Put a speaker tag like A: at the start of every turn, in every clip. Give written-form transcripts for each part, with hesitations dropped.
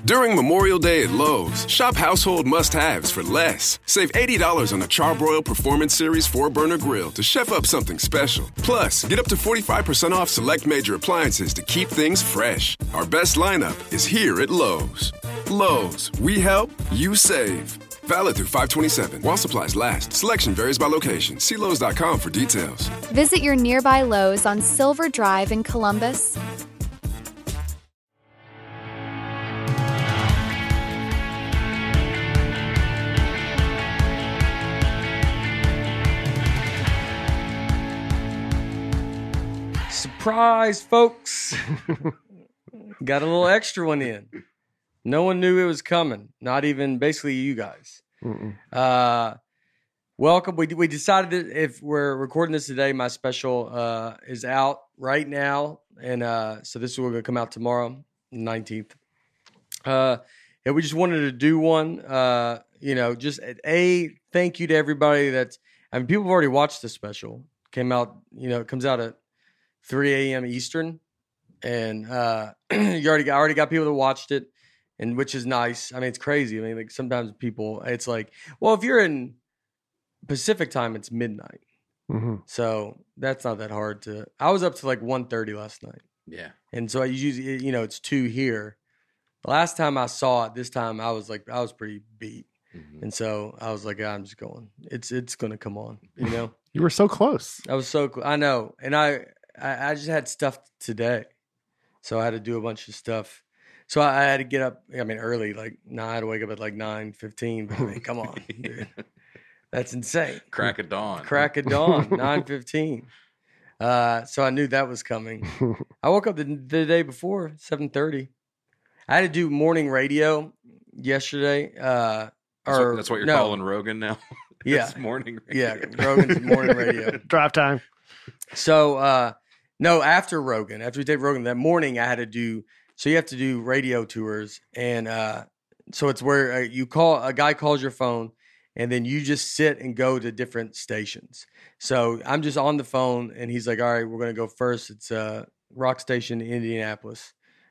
A: During Memorial Day at Lowe's, shop household must-haves for less. Save $80 on a Charbroil Performance Series 4-burner grill to chef up something special. Plus, get up to 45% off select major appliances to keep things fresh. Our best lineup is here at Lowe's. Lowe's, we help, you save. Valid through 5/27. While supplies last. Selection varies by location. See Lowe's.com for details.
B: Visit your nearby Lowe's on Silver Drive in Columbus.
C: Surprise, folks. Got a little extra one in. No one knew it was coming. Not even basically you guys. Welcome. We decided that if we're recording this today, my special is out right now. And so this is going to come out tomorrow, 19th. And we just wanted to do one, just thank you to everybody people have already watched the special. Came out, it comes out at 3 a.m. Eastern. And you already got people that watched it, and which is nice. I mean, it's crazy. I mean, like sometimes people, it's like, well, if you're in Pacific time, it's midnight.
D: Mm-hmm.
C: So that's not that hard to. I was up to like 1:30 last night.
E: Yeah. And
C: so I usually, it's 2 here. The last time I saw it, this time I was pretty beat. Mm-hmm. And so I was like, I'm just going. It's going to come on,
D: You were so close.
C: I was so I know. And I just had stuff today. So I had to do a bunch of stuff. So I had to get up, early. Like, I had to wake up at like 9:15. But I mean, come on, dude. That's insane.
E: Crack of dawn,
C: 9:15. So I knew that was coming. I woke up the day before, 7:30. I had to do morning radio yesterday.
E: That's what you're calling Rogan now?
C: Yeah.
E: It's morning radio.
C: Yeah, Rogan's morning radio.
D: Drive time.
C: So, no, after Rogan, after we did Rogan, that morning I had to do, so you have to do radio tours. And so it's where a guy calls your phone and then you just sit and go to different stations. So I'm just on the phone and he's like, all right, we're going to go first. It's Rock Station in Indianapolis,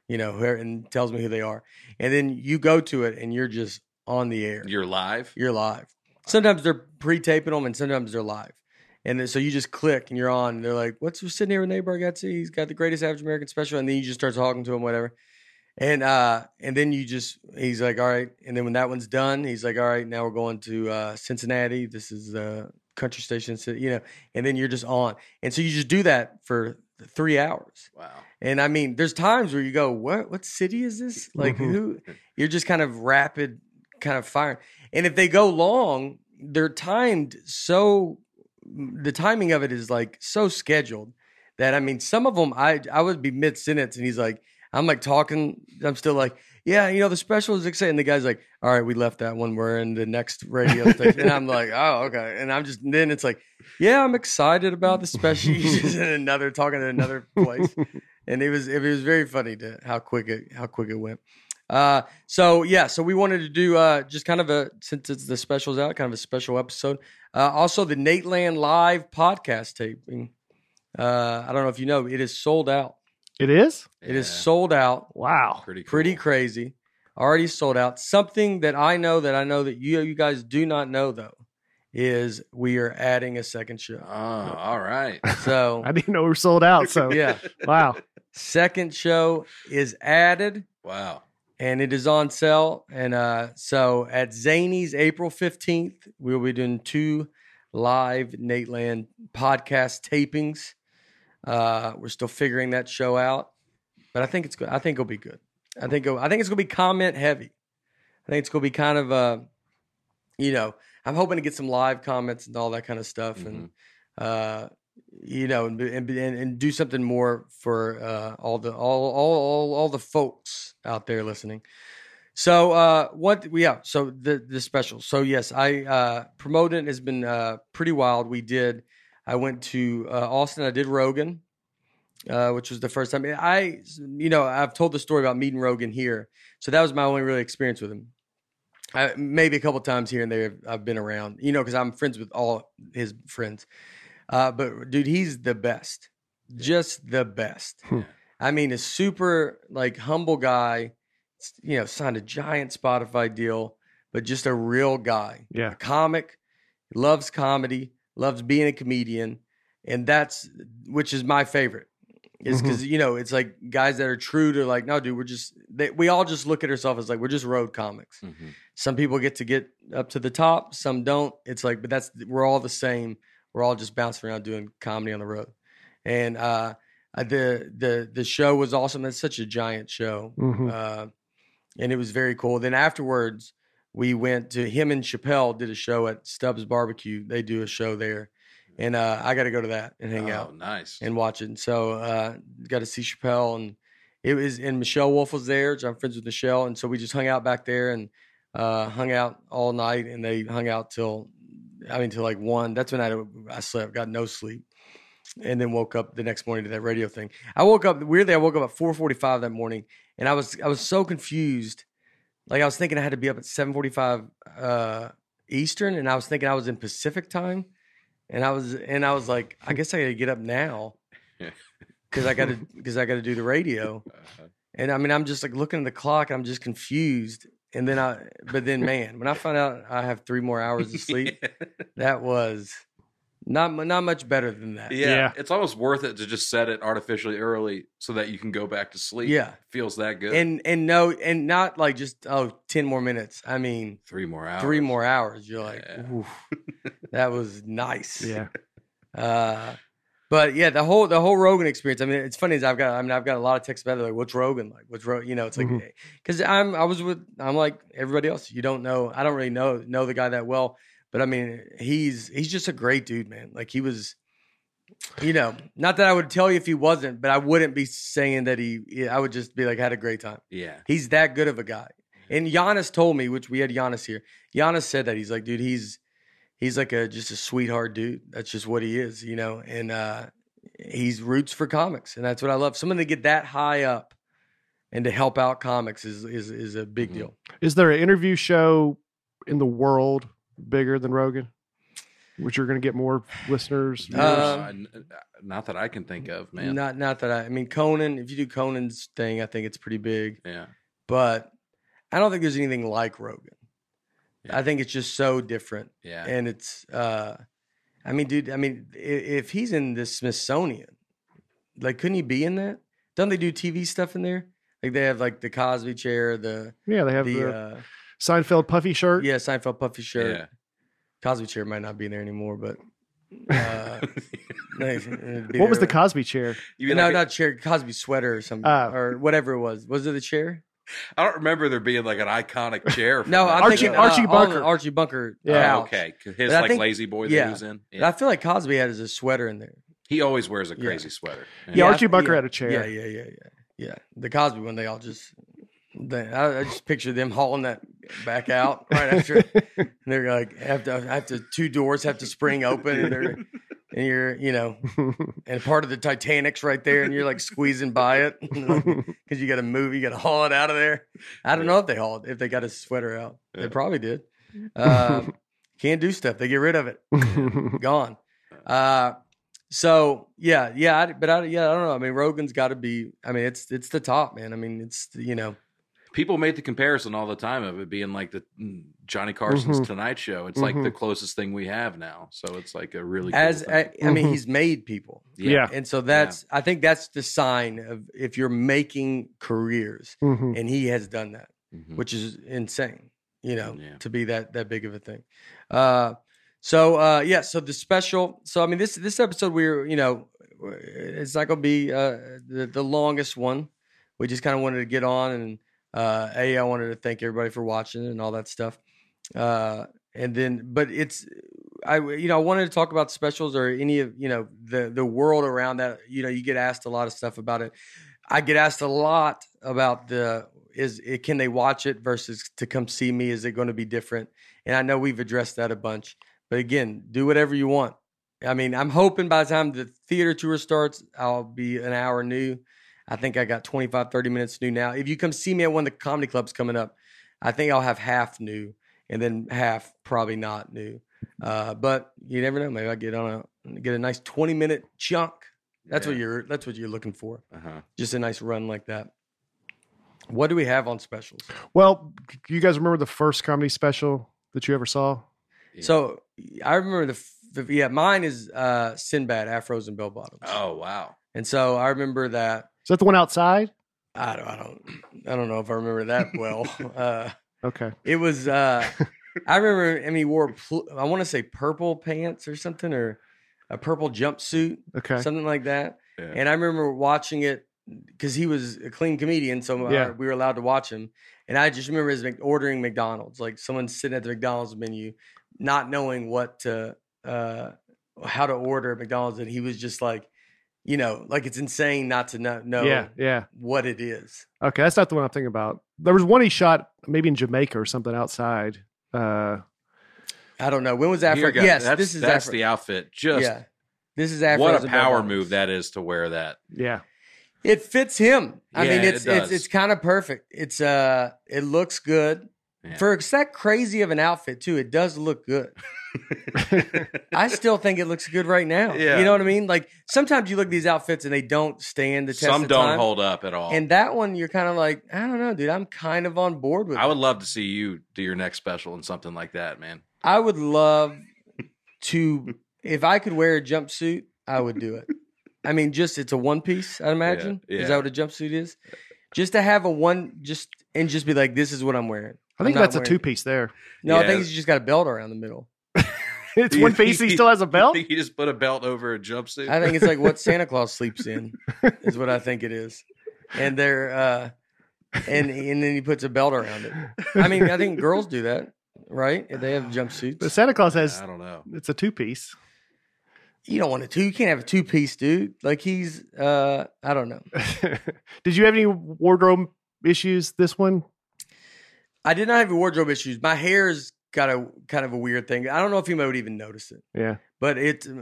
C: and tells me who they are. And then you go to it and you're just on the air.
E: You're live?
C: You're live. Sometimes they're pre-taping them and sometimes they're live. And then, so you just click and you're on. And they're like, what's sitting here with Nate Bargatze? He's got the greatest Average American special. And then you just start talking to him, whatever. And then he's like, all right. And then when that one's done, he's like, all right, now we're going to Cincinnati. This is the country station, and then you're just on. And so you just do that for 3 hours.
E: Wow.
C: And I mean, there's times where you go, what city is this? Like who? You're just kind of rapid, kind of firing. And if they go long, they're timed so. The timing of it is like so scheduled that, some of them I would be mid sentence and he's like, I'm like talking, I'm still like, yeah, the special is exciting. And the guy's like, all right, we left that one. We're in the next radio station. And I'm like, oh, okay. And then it's like, yeah, I'm excited about the special. He's just talking in another place. And it was very funny to how quick it went. So we wanted to do just kind of since it's the special's out, kind of a special episode. Also the Nateland Live podcast taping. I don't know if you know, it is sold out.
D: It is?
C: It is sold out.
D: Wow.
C: Pretty crazy. Already sold out. Something that I know that you guys do not know though is we are adding a second show.
E: Oh, all right.
C: So
D: I didn't know we were sold out. So
C: yeah.
D: Wow.
C: Second show is added.
E: Wow.
C: And it is on sale. And so at Zany's April 15th, we'll be doing 2 live Nateland podcast tapings. We're still figuring that show out, but I think it's good. I think it'll be good. I think it's going to be comment heavy. I think it's going to be kind of I'm hoping to get some live comments and all that kind of stuff, and and do something more for all the folks out there listening. So so the special. So yes, I promoted it. Has been pretty wild. I went to Austin. I did Rogan, which was the first time. I've told the story about meeting Rogan here. So that was my only really experience with him. Maybe a couple times here and there I've been around, because I'm friends with all his friends. But dude, he's the best, just the best. A super humble guy, signed a giant Spotify deal, but just a real guy.
D: Yeah.
C: A comic, loves comedy, loves being a comedian. And which is my favorite. Is because, it's like guys that are true to like, no, dude, we all just look at ourselves as like, we're just road comics.
E: Mm-hmm.
C: Some people get up to the top, some don't. It's like, but we're all the same. We're all just bouncing around doing comedy on the road. And the show was awesome. It's such a giant show.
D: Mm-hmm.
C: And it was very cool. Then afterwards, we went to him and Chappelle did a show at Stubbs Barbecue. They do a show there. And I got to go to that and hang out.
E: Nice.
C: And watch it. And so got to see Chappelle. And Michelle Wolf was there. I'm friends with Michelle. And so we just hung out back there and hung out all night. And they hung out till like 1. That's when I slept, got no sleep. And then woke up the next morning to that radio thing. I woke up at 4:45 that morning. And I was so confused. Like I was thinking I had to be up at 7:45 Eastern. And I was thinking I was in Pacific time. And I was like, I guess I got to get up now because I got to do the radio. And I mean, I'm just like looking at the clock. I'm just confused. And then man, when I found out I have 3 more hours of sleep, that was not much better than that.
E: Yeah. It's almost worth it to just set it artificially early so that you can go back to sleep.
C: Yeah.
E: It feels that good.
C: And not like just 10 more minutes. I mean,
E: 3 more hours.
C: 3 more hours. You're like, oof, that was nice.
D: Yeah.
C: But yeah, the whole Rogan experience. I mean, it's funny is I've got a lot of texts about it, like, what's Rogan like? What's Rogan? It's like, because I'm like everybody else. You don't know. I don't really know the guy that well. But I mean, he's just a great dude, man. Like he was, not that I would tell you if he wasn't, but I wouldn't be saying that I would just be like, had a great time.
E: Yeah.
C: He's that good of a guy. And Giannis told me, which we had Giannis here. Giannis said that he's like, dude, he's like just a sweetheart dude. That's just what he is, and he's roots for comics. And that's what I love. Someone to get that high up and to help out comics is a big deal.
D: Is there an interview show in the world bigger than Rogan, which you're going to get more listeners?
E: Not that I can think of, man.
C: Not that I mean, Conan. If you do Conan's thing, I think it's pretty big.
E: Yeah,
C: but I don't think there's anything like Rogan.
E: Yeah.
C: I think it's just so different.
E: Yeah,
C: and it's. I mean, dude. I mean, if he's in the Smithsonian, like, couldn't he be in that? Don't they do TV stuff in there? Like they have like the Cosby chair. They have
D: the Seinfeld puffy shirt.
C: Yeah, Seinfeld puffy shirt.
E: Yeah.
C: Cosby chair might not be there anymore, but
D: what was the Cosby chair?
C: Not chair, Cosby sweater or something, or whatever it was. Was it the chair?
E: I don't remember there being like an iconic chair.
C: No, I'm thinking
D: Archie Bunker.
C: Archie Bunker.
D: Yeah.
E: Okay. His like lazy boy that he was in.
C: Yeah. I feel like Cosby had a sweater in there.
E: He always wears a crazy sweater.
D: Yeah, Archie Bunker had a chair.
C: Yeah. The Cosby one, they all just. I just picture them hauling that back out right after. And they're like, have to 2 doors have to spring open, and you're and part of the Titanic's right there, and you're like squeezing by it because you got to move, you got to haul it out of there. I don't know if they got a sweater out. Yeah. They probably did. Can't do stuff. They get rid of it. Gone. So yeah. I don't know. I mean, Rogan's got to be. I mean, it's the top, man. I mean, it's
E: People make the comparison all the time of it being like the Johnny Carson's Tonight Show. It's like the closest thing we have now. So it's like a really cool thing.
C: I mean, he's made people.
D: Yeah.
C: And so I think that's the sign of if you're making careers, and he has done that, which is insane, to be that big of a thing. So the special. So, I mean, this episode, it's not going to be the longest one. We just kind of wanted to get on and, I wanted to thank everybody for watching and all that stuff. I wanted to talk about specials or any of, the world around that. You get asked a lot of stuff about it. I get asked a lot about can they watch it versus to come see me? Is it going to be different? And I know we've addressed that a bunch, but again, do whatever you want. I mean, I'm hoping by the time the theater tour starts, I'll be an hour new. I think I got 25, 30 minutes new now. If you come see me at one of the comedy clubs coming up, I think I'll have half new and then half probably not new. But you never know. Maybe I get a nice 20-minute chunk. That's what you're looking for. Just a nice run like that. What do we have on specials?
D: Well, you guys remember the first comedy special that you ever saw?
E: Yeah.
C: So I remember mine is Sinbad, Afros and Bell Bottoms.
E: Oh wow!
C: And so I remember that.
D: Is that the one outside?
C: I don't know if I remember that well.
D: Okay.
C: It was. I remember. I mean, he wore. I want to say purple pants or something, or a purple jumpsuit.
D: Okay.
C: Something like that.
E: Yeah.
C: And I remember watching it because he was a clean comedian, so we were allowed to watch him. And I just remember ordering McDonald's, like someone sitting at the McDonald's menu, not knowing what to, how to order at McDonald's, and he was just like, like it's insane not to know what it is.
D: Okay, that's not the one I'm thinking about. There was one he shot maybe in Jamaica or something outside.
C: I don't know. When was Afro? Yes, this is
E: that's
C: Afro.
E: the outfit. Just
C: this is Afro.
E: What a power move that is to wear that.
D: Yeah.
C: It fits him. I mean,
E: it
C: it's kind of perfect. It's it looks good.
E: Yeah.
C: For that crazy of an outfit too, it does look good. I still think it looks good right now.
E: Yeah.
C: You know what I mean? Like sometimes you look at these outfits and they don't stand the test
E: Some
C: of
E: don't
C: time.
E: hold up at all.
C: And that one, you're kind of like, I don't know, dude. I'm kind of on board with it.
E: I would love to see you do your next special in something like that, man.
C: I would love to, if I could wear a jumpsuit, I would do it. I mean, it's a one piece, I'd imagine.
E: Yeah.
C: Is that what a jumpsuit is? Just to have just be like, this is what I'm wearing.
D: I think that's a 2-piece there.
C: No, I
E: Yeah.
C: think he's just got a belt around the middle.
D: It's one piece. He still has a belt.
E: He just put a belt over a jumpsuit.
C: I think it's like what Santa Claus sleeps in, is what I think it is. And they're and then he puts a belt around it. I mean, I think girls do that, right? If they have jumpsuits.
D: But Santa Claus has.
E: I don't know.
D: It's a 2-piece.
C: You don't want you can't have a 2-piece, dude. Like he's I don't know.
D: Did you have any wardrobe issues this one?
C: I did not have wardrobe issues. My hair's got a kind of a weird thing. I don't know if you would even notice it.
D: Yeah.
C: But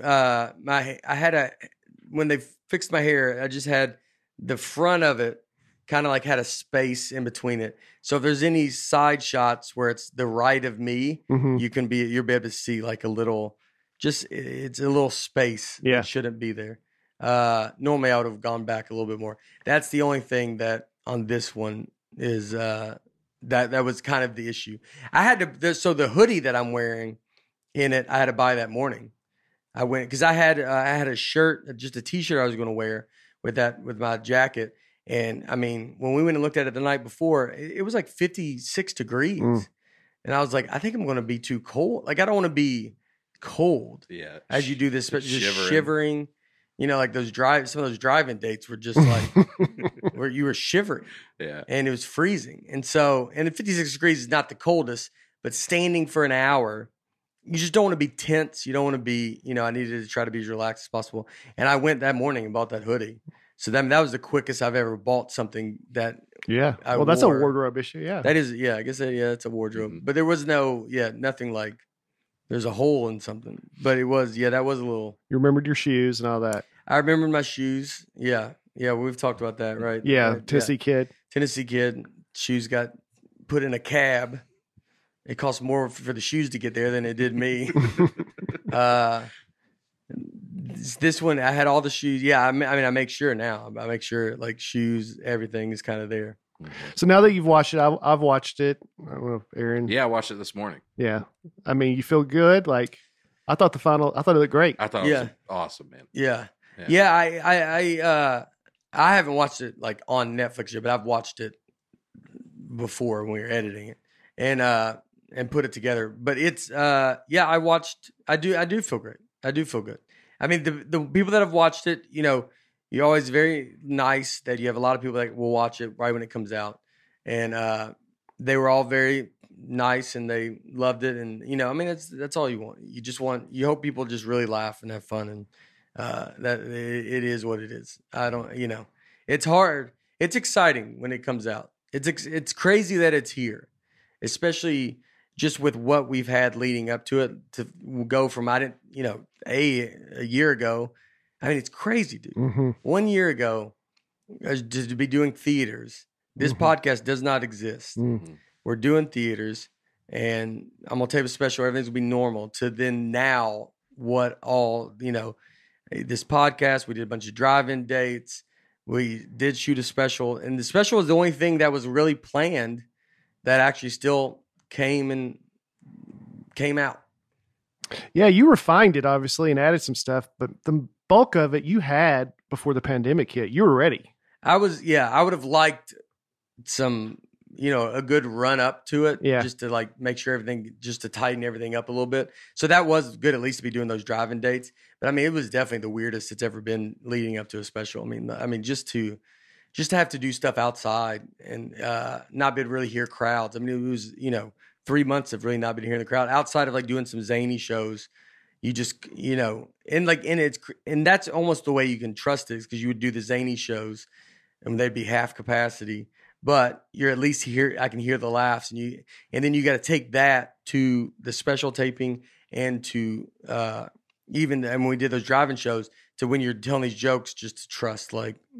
C: when they fixed my hair, I just had the front of it kind of like had a space in between it. So if there's any side shots where it's the right of me,
D: Mhm.
C: you'll be able to see like a little, it's a little space
D: Yeah.
C: that shouldn't be there. Normally I would have gone back a little bit more. That's the only thing that on this one is that was kind of the issue. I had to, so the hoodie that I'm wearing in it, I had to buy that morning. I went because I had a shirt, just a t-shirt I was going to wear with my jacket. And I mean, when we went and looked at it the night before, it was like 56 degrees.
D: Mm.
C: And I was like, I think I'm going to be too cold. Like, I don't want to be cold
E: Yeah.
C: as you do this, but just
E: Shivering.
C: shivering. You know, like some of those driving dates were just like where you were shivering
E: Yeah.
C: and it was freezing. And so, and 56 degrees is not the coldest, but standing for an hour, you just don't want to be tense. You don't want to be, I needed to try to be as relaxed as possible. And I went that morning and bought that hoodie. So that was the quickest I've ever bought something that
D: Yeah.
C: I
D: Well, that's a
C: wore.
D: wardrobe issue. Yeah.
C: that is, I guess it's a wardrobe.
E: Mhm.
C: But there was nothing like there's a hole in something. But it was, that was a little.
D: You remembered your shoes and all that.
C: I remember my shoes. Yeah. Yeah. We've talked about that, right?
D: Yeah.
C: Right,
D: Tennessee kid.
C: Tennessee kid. Shoes got put in a cab. It cost more for the shoes to get there than it did me. This one, I had all the shoes. Yeah. I mean, I make sure now. I make sure like shoes, everything is kind of there.
D: So now that you've watched it, I've watched it. I don't know if Aaron.
E: Yeah, I watched it this morning.
D: Yeah. I mean, you feel good. Like, I thought it looked great.
E: I thought it was awesome, man.
C: Yeah.
E: Yeah.
C: Yeah. I haven't watched it like on Netflix yet, but I've watched it before when we were editing it and put it together. But it's, I do feel great. I do feel good. I mean, the people that have watched it, you're always very nice that you have a lot of people that will watch it right when it comes out. And they were all very nice and they loved it. And, I mean, that's all you want. You hope people just really laugh and have fun. And that it is what it is. It's hard. It's exciting when it comes out. It's crazy that it's here, especially just with what we've had leading up to it to go from, a year ago. I mean, it's crazy, dude.
D: Mm-hmm.
C: 1 year ago, to be doing theaters, this
D: Mhm.
C: podcast does not exist.
D: Mm.
C: We're doing theaters, and I'm going to tape a special. Everything's going to be normal. To then now, what all, this podcast, we did a bunch of drive-in dates. we did shoot a special, and the special was the only thing that was really planned that actually still came out.
D: Yeah, you refined it obviously and added some stuff, but the bulk of it you had before the pandemic hit. You were ready.
C: I would have liked some, a good run up to it, just to like make sure just to tighten everything up a little bit. So that was good, at least to be doing those driving dates. But I mean, it was definitely the weirdest it's ever been leading up to a special. I mean, just to have to do stuff outside and not be able to really hear crowds. I mean, it was 3 months of really not been hearing the crowd outside of like doing some zany shows. You just and that's almost the way you can trust it, is because you would do the zany shows and they'd be half capacity. But you're at least here. I can hear the laughs, and then you got to take that to the special taping and to and when we did those driving shows, to when you're telling these jokes, just to trust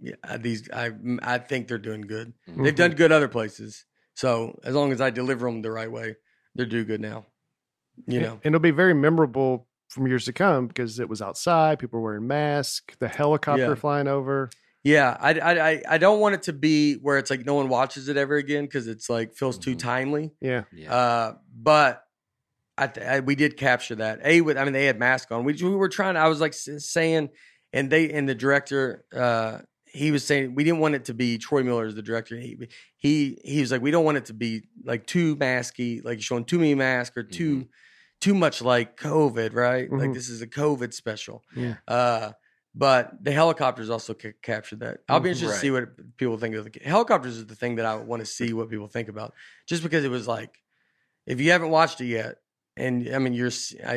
C: I think they're doing good. Mm-hmm. They've done good other places, so as long as I deliver them the right way, they're doing good now. And
D: it'll be very memorable from years to come because it was outside, people were wearing masks, the helicopter flying over.
C: Yeah, I don't want it to be where it's like no one watches it ever again because it's like feels too timely.
D: Yeah.
C: But we did capture that. They had masks on. We were trying. I was like saying, and the director, he was saying we didn't want it to be Troy Miller as the director. He was like, we don't want it to be like too masky, like showing too many masks or too much like COVID, right? Mm-hmm. Like this is a COVID special.
D: Yeah.
C: But the helicopters also captured that. I'll be interested to see what people think of the helicopters. Is the thing that I want to see what people think about, just because it was like, if you haven't watched it yet, and I mean you're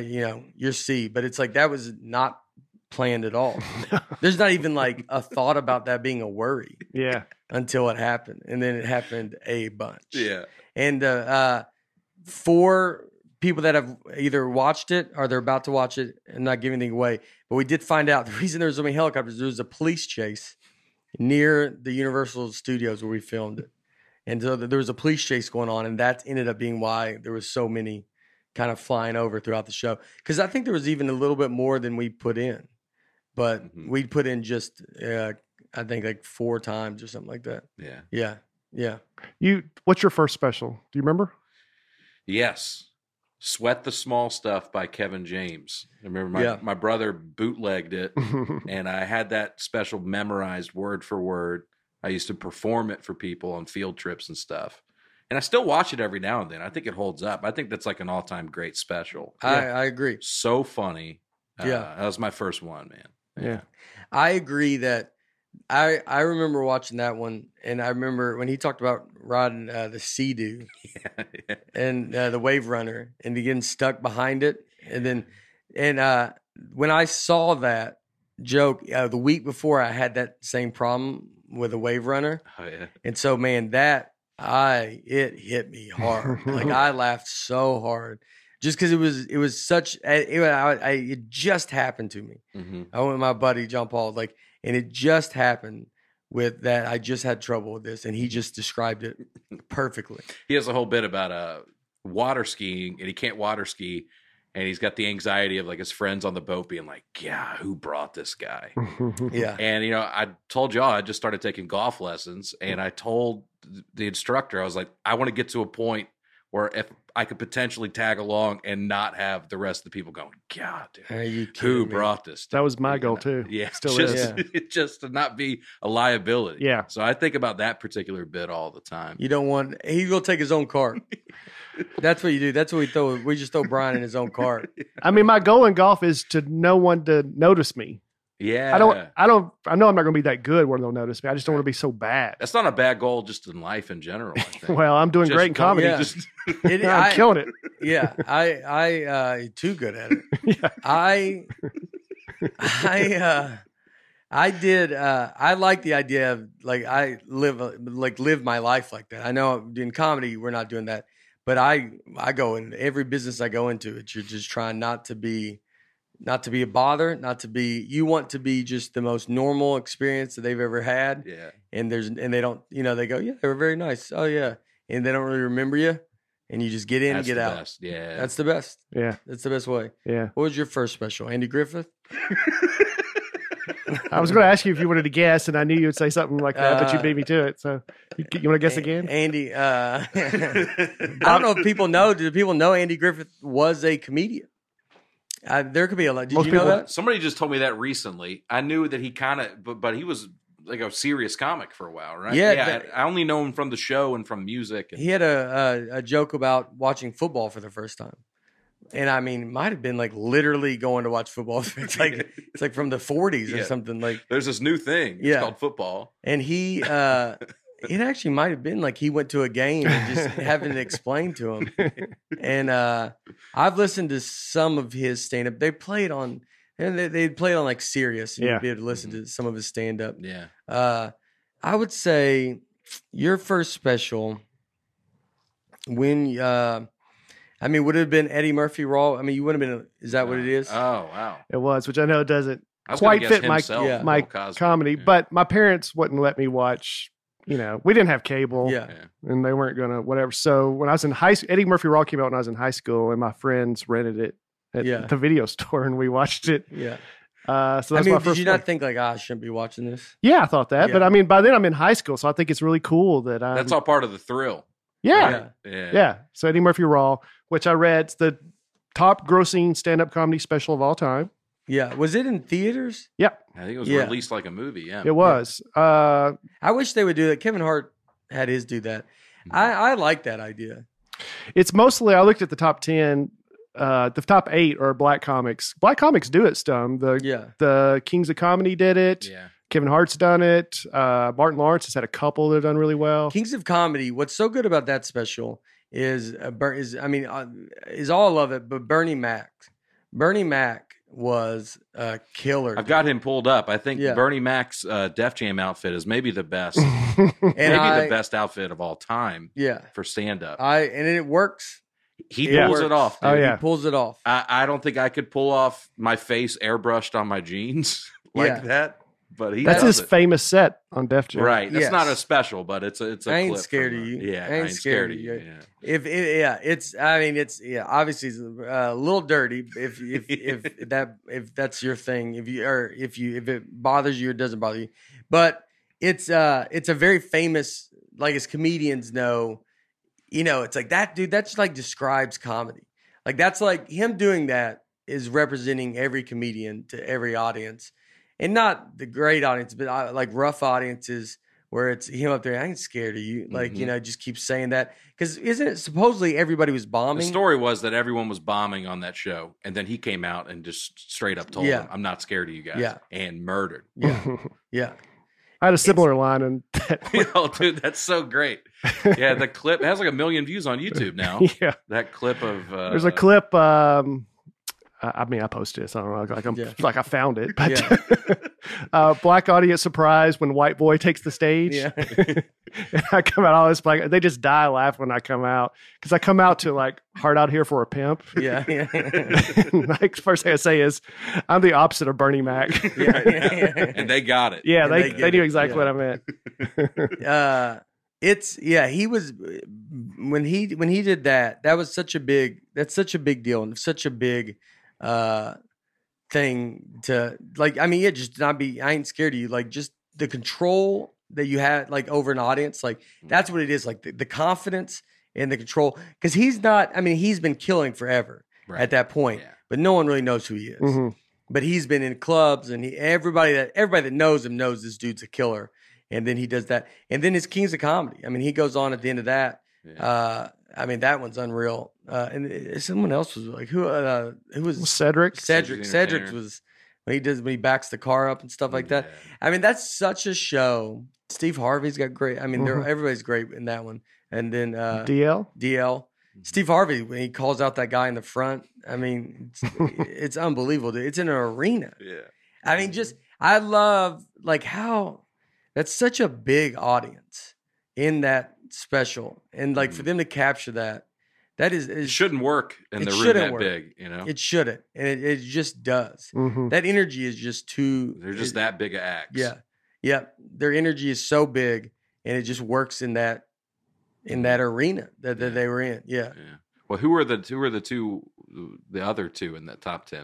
C: C, but it's like that was not planned at all. There's not even like a thought about that being a worry.
D: Yeah.
C: Until it happened, and then it happened a bunch.
E: Yeah.
C: And for people that have either watched it or they're about to watch it, and not giving anything away, but we did find out the reason there was so many helicopters, there was a police chase near the Universal Studios where we filmed it. And so there was a police chase going on, and that ended up being why there was so many kind of flying over throughout the show. Because I think there was even a little bit more than we put in. But we put in just, I think like 4 times or something like that.
E: Yeah.
C: Yeah.
D: What's your first special? Do you remember?
E: Yes. Sweat the Small Stuff by Kevin James. I remember my brother bootlegged it, and I had that special memorized word for word. I used to perform it for people on field trips and stuff. And I still watch it every now and then. I think it holds up. I think that's like an all-time great special.
C: I agree.
E: So funny.
C: That
E: was my first one, man.
D: Yeah.
C: I agree that I remember watching that one, and I remember when he talked about riding the Sea-Doo and the Wave Runner and getting stuck behind it. And when I saw that joke the week before, I had that same problem with a Wave Runner.
E: Oh, yeah.
C: And so, man, it hit me hard. Like I laughed so hard. Just because it was such, it just happened to me.
E: Mm-hmm.
C: I went with my buddy John Paul, and it just happened with that. I just had trouble with this, and he just described it perfectly.
E: He has a whole bit about water skiing, and he can't water ski, and he's got the anxiety of like his friends on the boat being like, "Yeah, who brought this guy?"
C: Yeah,
E: and I told y'all I just started taking golf lessons, and I told the instructor, I was like, I want to get to a point where if I could potentially tag along and not have the rest of the people going, God, dude,
C: are you
E: who brought this?
D: That was my goal too.
E: Yeah,
D: still is.
E: Just to not be a liability.
D: Yeah.
E: So I think about that particular bit all the time.
C: You don't want. He will take his own cart. That's what you do. That's what we throw. We just throw Brian in his own cart.
D: I mean, my goal in golf is to no one to notice me.
E: Yeah.
D: I know I'm not going to be that good where they'll notice me. I just don't want to be so bad.
E: That's not a bad goal just in life in general, I think.
D: Well, I'm doing great in comedy.
C: Yeah.
D: I'm killing it.
C: Yeah. I too good at it.
D: Yeah.
C: I like the idea of I live my life like that. I know in comedy we're not doing that, but I go in every business I go into. You're just trying not to be a bother, you want to be just the most normal experience that they've ever had.
E: Yeah.
C: And they don't, they go, yeah, they were very nice. Oh yeah. And they don't really remember you, and you just get in and get out.
E: Best. Yeah.
C: That's the best.
D: Yeah.
C: That's the best way.
D: Yeah.
C: What was your first special? Andy Griffith?
D: I was going to ask you if you wanted to guess, and I knew you would say something like that, but you beat me to it. So you want to guess again?
C: Andy, I don't know if people know. Do people know Andy Griffith was a comedian? There could be a lot. Did you know that?
E: Somebody just told me that recently. I knew that he kind of, but he was like a serious comic for a while, right?
C: Yeah.
E: I only know him from the show and from music.
C: He had a joke about watching football for the first time. And I mean, might have been like literally going to watch football. It's like from the 40s or something. Like
E: there's this new thing. It's called football.
C: And he, it actually might have been like he went to a game and just having it explained to him. And I've listened to some of his stand up. They played on like Sirius. You'd be able to listen to some of his stand up.
E: Yeah.
C: I would say your first special when would it have been Eddie Murphy Raw? I mean, you wouldn't have been. Is that what it is?
E: Oh, wow.
D: It was, which I know doesn't quite fit my comedy. But my parents wouldn't let me watch. We didn't have cable, and they weren't gonna whatever. So when I was in high school, Eddie Murphy Raw came out when I was in high school, and my friends rented it at the video store, and we watched it.
C: Yeah.
D: So that's my first.
C: Did you not think like, I shouldn't be watching this?
D: Yeah, I thought that, but I mean, by then I'm in high school, so I think it's really cool that
E: that's all part of the thrill.
D: Yeah.
E: Right?
D: Yeah. So Eddie Murphy Raw, which I read, it's the top grossing stand-up comedy special of all time.
C: Yeah. Was it in theaters?
D: Yep.
E: I think it was released like a movie. Yeah.
D: It was.
C: I wish they would do that. Kevin Hart had his do that. I like that idea.
D: It's mostly, I looked at the top 10, the top 8 are black comics. Black comics do it, Stum. The Kings of Comedy did it. Yeah. Kevin Hart's done it. Martin Lawrence has had a couple that have done really well.
C: Kings of Comedy. What's so good about that special is all of it. But Bernie Mac was a killer.
E: I've got him pulled up. I think Bernie Mac's Def Jam outfit is maybe the best, the best outfit of all time.
C: Yeah,
E: for stand up.
C: And it works.
E: He pulls it off. Dude.
D: Oh yeah,
C: he pulls it off.
E: I don't think I could pull off my face airbrushed on my jeans like that. But
D: that's his famous set on Def Jam.
E: Right. That's not a special, but it's a
C: I ain't
E: clip
C: scared of you.
E: Yeah, I ain't scared of you.
C: Yeah. Obviously it's a little dirty if that's your thing. If it bothers you or doesn't bother you. But it's a very famous, like as comedians know, it's like that dude, that's like describes comedy. Like that's like him doing that is representing every comedian to every audience. And not the great audience, but like rough audiences where it's him up there. I ain't scared of you. Like, just keep saying that. Because isn't it supposedly everybody was bombing?
E: The story was that everyone was bombing on that show. And then he came out and just straight up told them, I'm not scared of you guys.
C: Yeah.
E: And murdered.
C: Yeah. Yeah.
D: I had a similar line in that.
E: Oh, dude, that's so great. Yeah, the clip has like 1 million views on YouTube now.
D: Yeah.
E: That clip of...
D: There's a clip... I posted it, so I don't know. Like I found it. But black audience surprise when white boy takes the stage.
C: Yeah.
D: And I come out all this black. They just die laughing when I come out because I come out to like Hard Out Here for a Pimp.
C: Yeah.
D: Like first thing I say is I'm the opposite of Bernie Mac.
E: And they got it.
D: Yeah, they knew exactly what I meant.
C: He was when he did that. That's such a big deal and such a big thing to like. I mean, just not be. I ain't scared of you. Like just the control that you had like over an audience. Like that's what it is. Like the confidence and the control. Because he's not. I mean, he's been killing forever at that point, but no one really knows who he is. Mm-hmm. But he's been in clubs, and everybody that knows him knows this dude's a killer. And then he does that. And then his Kings of Comedy. I mean, he goes on at the end of that. Yeah. I mean, that one's unreal. And someone else was like, who was
D: Cedric?
C: Cedric was when he backs the car up and stuff like that. I mean, that's such a show. Steve Harvey's got great. I mean, everybody's great in that one. And then DL. Steve Harvey, when he calls out that guy in the front, I mean, it's unbelievable. It's in an arena.
E: Yeah.
C: I mean, I love like how that's such a big audience in that special. And like for them to capture that is
E: it shouldn't work in the room that big,
C: It shouldn't. And it just does.
D: Mm-hmm.
C: That energy is just too.
E: They're just that big of acts.
C: Yeah. Yeah. Their energy is so big and it just works in that arena that they were in. Yeah.
E: Well, who are the other two in that top 10?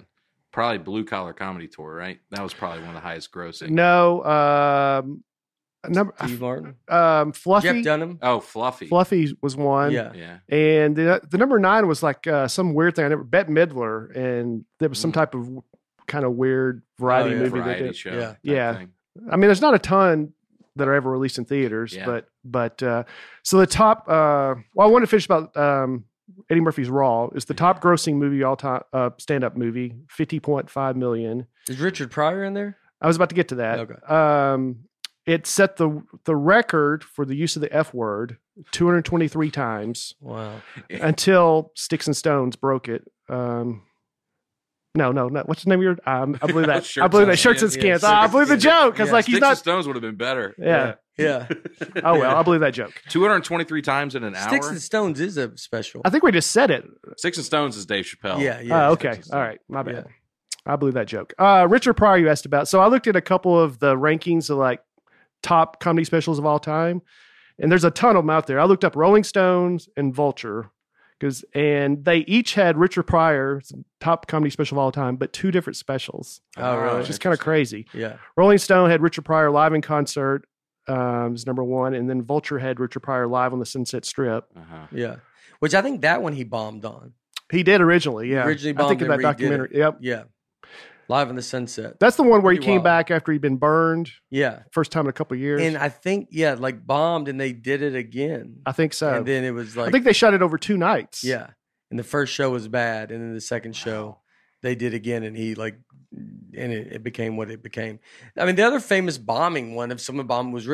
E: Probably Blue Collar Comedy Tour, right? That was probably one of the highest grossing.
D: No,
C: Steve Martin,
D: Fluffy,
C: Jeff Dunham.
E: Oh, Fluffy.
D: Fluffy was one.
E: Yeah.
D: And the number 9 was like some weird thing. I never Bette Midler, and there was some type of kind of weird variety movie
E: variety
D: they did.
E: show.
D: Yeah. I mean, there's not a ton that are ever released in theaters, but so the top. Well, I want to finish about Eddie Murphy's Raw. Is the top grossing movie all time stand-up movie, $50.5 million.
C: Is Richard Pryor in there?
D: I was about to get to that.
C: Okay.
D: It set the record for the use of the F word 223 times.
C: Wow.
D: Until Sticks and Stones broke it. No. What's the name of your? I believe that. I believe that. Shirts and Skins. I believe the joke because like he's
E: Sticks
D: not.
E: and Stones would have been better.
C: Yeah.
D: Oh well, I believe that joke.
E: 223 times in an hour.
C: Sticks and Stones is a special.
D: I think we just said it.
E: Sticks and Stones is Dave Chappelle.
C: Yeah.
D: Okay. All right. My bad. I believe that joke. Richard Pryor, you asked about. So I looked at a couple of the rankings of like top comedy specials of all time, and there's a ton of them out there. I looked up Rolling Stones and Vulture, and they each had Richard Pryor's top comedy special of all time, but 2 different specials.
C: Oh, really?
D: Which is kind of crazy.
C: Yeah.
D: Rolling Stone had Richard Pryor live in concert, was number 1, and then Vulture had Richard Pryor live on the Sunset Strip.
C: Yeah. Which I think that one he bombed on.
D: He did originally, yeah.
C: Originally bombed.
D: I think of that documentary. Yep.
C: Yeah. Live in the Sunset.
D: That's the one where he came back after he'd been burned.
C: Yeah.
D: First time in a couple of years.
C: And I think, like bombed and they did it again.
D: I think so.
C: And then it was like.
D: I think they shot it over 2 nights.
C: Yeah. And the first show was bad. And then the second show they did again. And he like, and it became what it became. I mean, the other famous bombing one, if someone bombed, was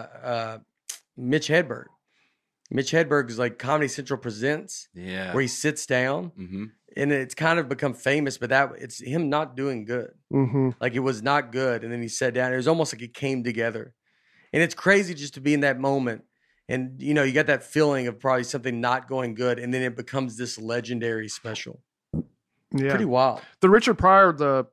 C: Mitch Hedberg. Mitch Hedberg is like Comedy Central Presents.
E: Yeah.
C: Where he sits down. Mm-hmm. And it's kind of become famous, but it's him not doing good.
D: Mm-hmm.
C: Like it was not good. And then he sat down. It was almost like it came together. And it's crazy just to be in that moment. And, you got that feeling of probably something not going good. And then it becomes this legendary special.
D: Yeah.
C: Pretty wild.
D: The Richard Pryor, the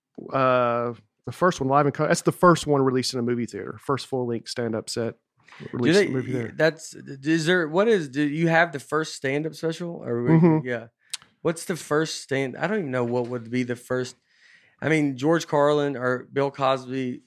D: first one, live in concert, that's the first one released in a movie theater. First full-length stand-up set released in a movie theater. Do you have the first stand-up special? Or yeah. What's the first stand? I don't even know what would be the first. I mean, George Carlin or Bill Cosby.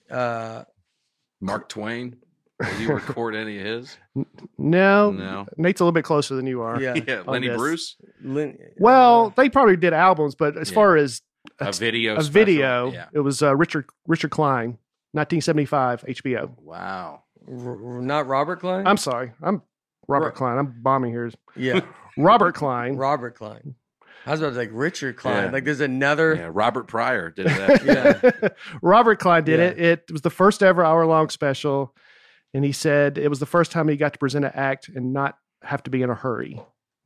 E: Mark Twain. Did you record any of his?
D: No. Nate's a little bit closer than you are.
E: Yeah. Lenny Bruce?
D: Well, they probably did albums, but as far as
E: a video,
D: it was Richard Klein, 1975, HBO.
E: Wow.
C: Not Robert Klein?
D: I'm sorry. I'm Robert Klein. I'm bombing here.
C: Yeah.
D: Robert Klein.
C: I was about to say Richard Klein. Yeah. Like there's another.
E: Yeah, Robert Pryor did that.
D: Robert Klein did it. It was the first ever hour-long special. And he said it was the first time he got to present an act and not have to be in a hurry.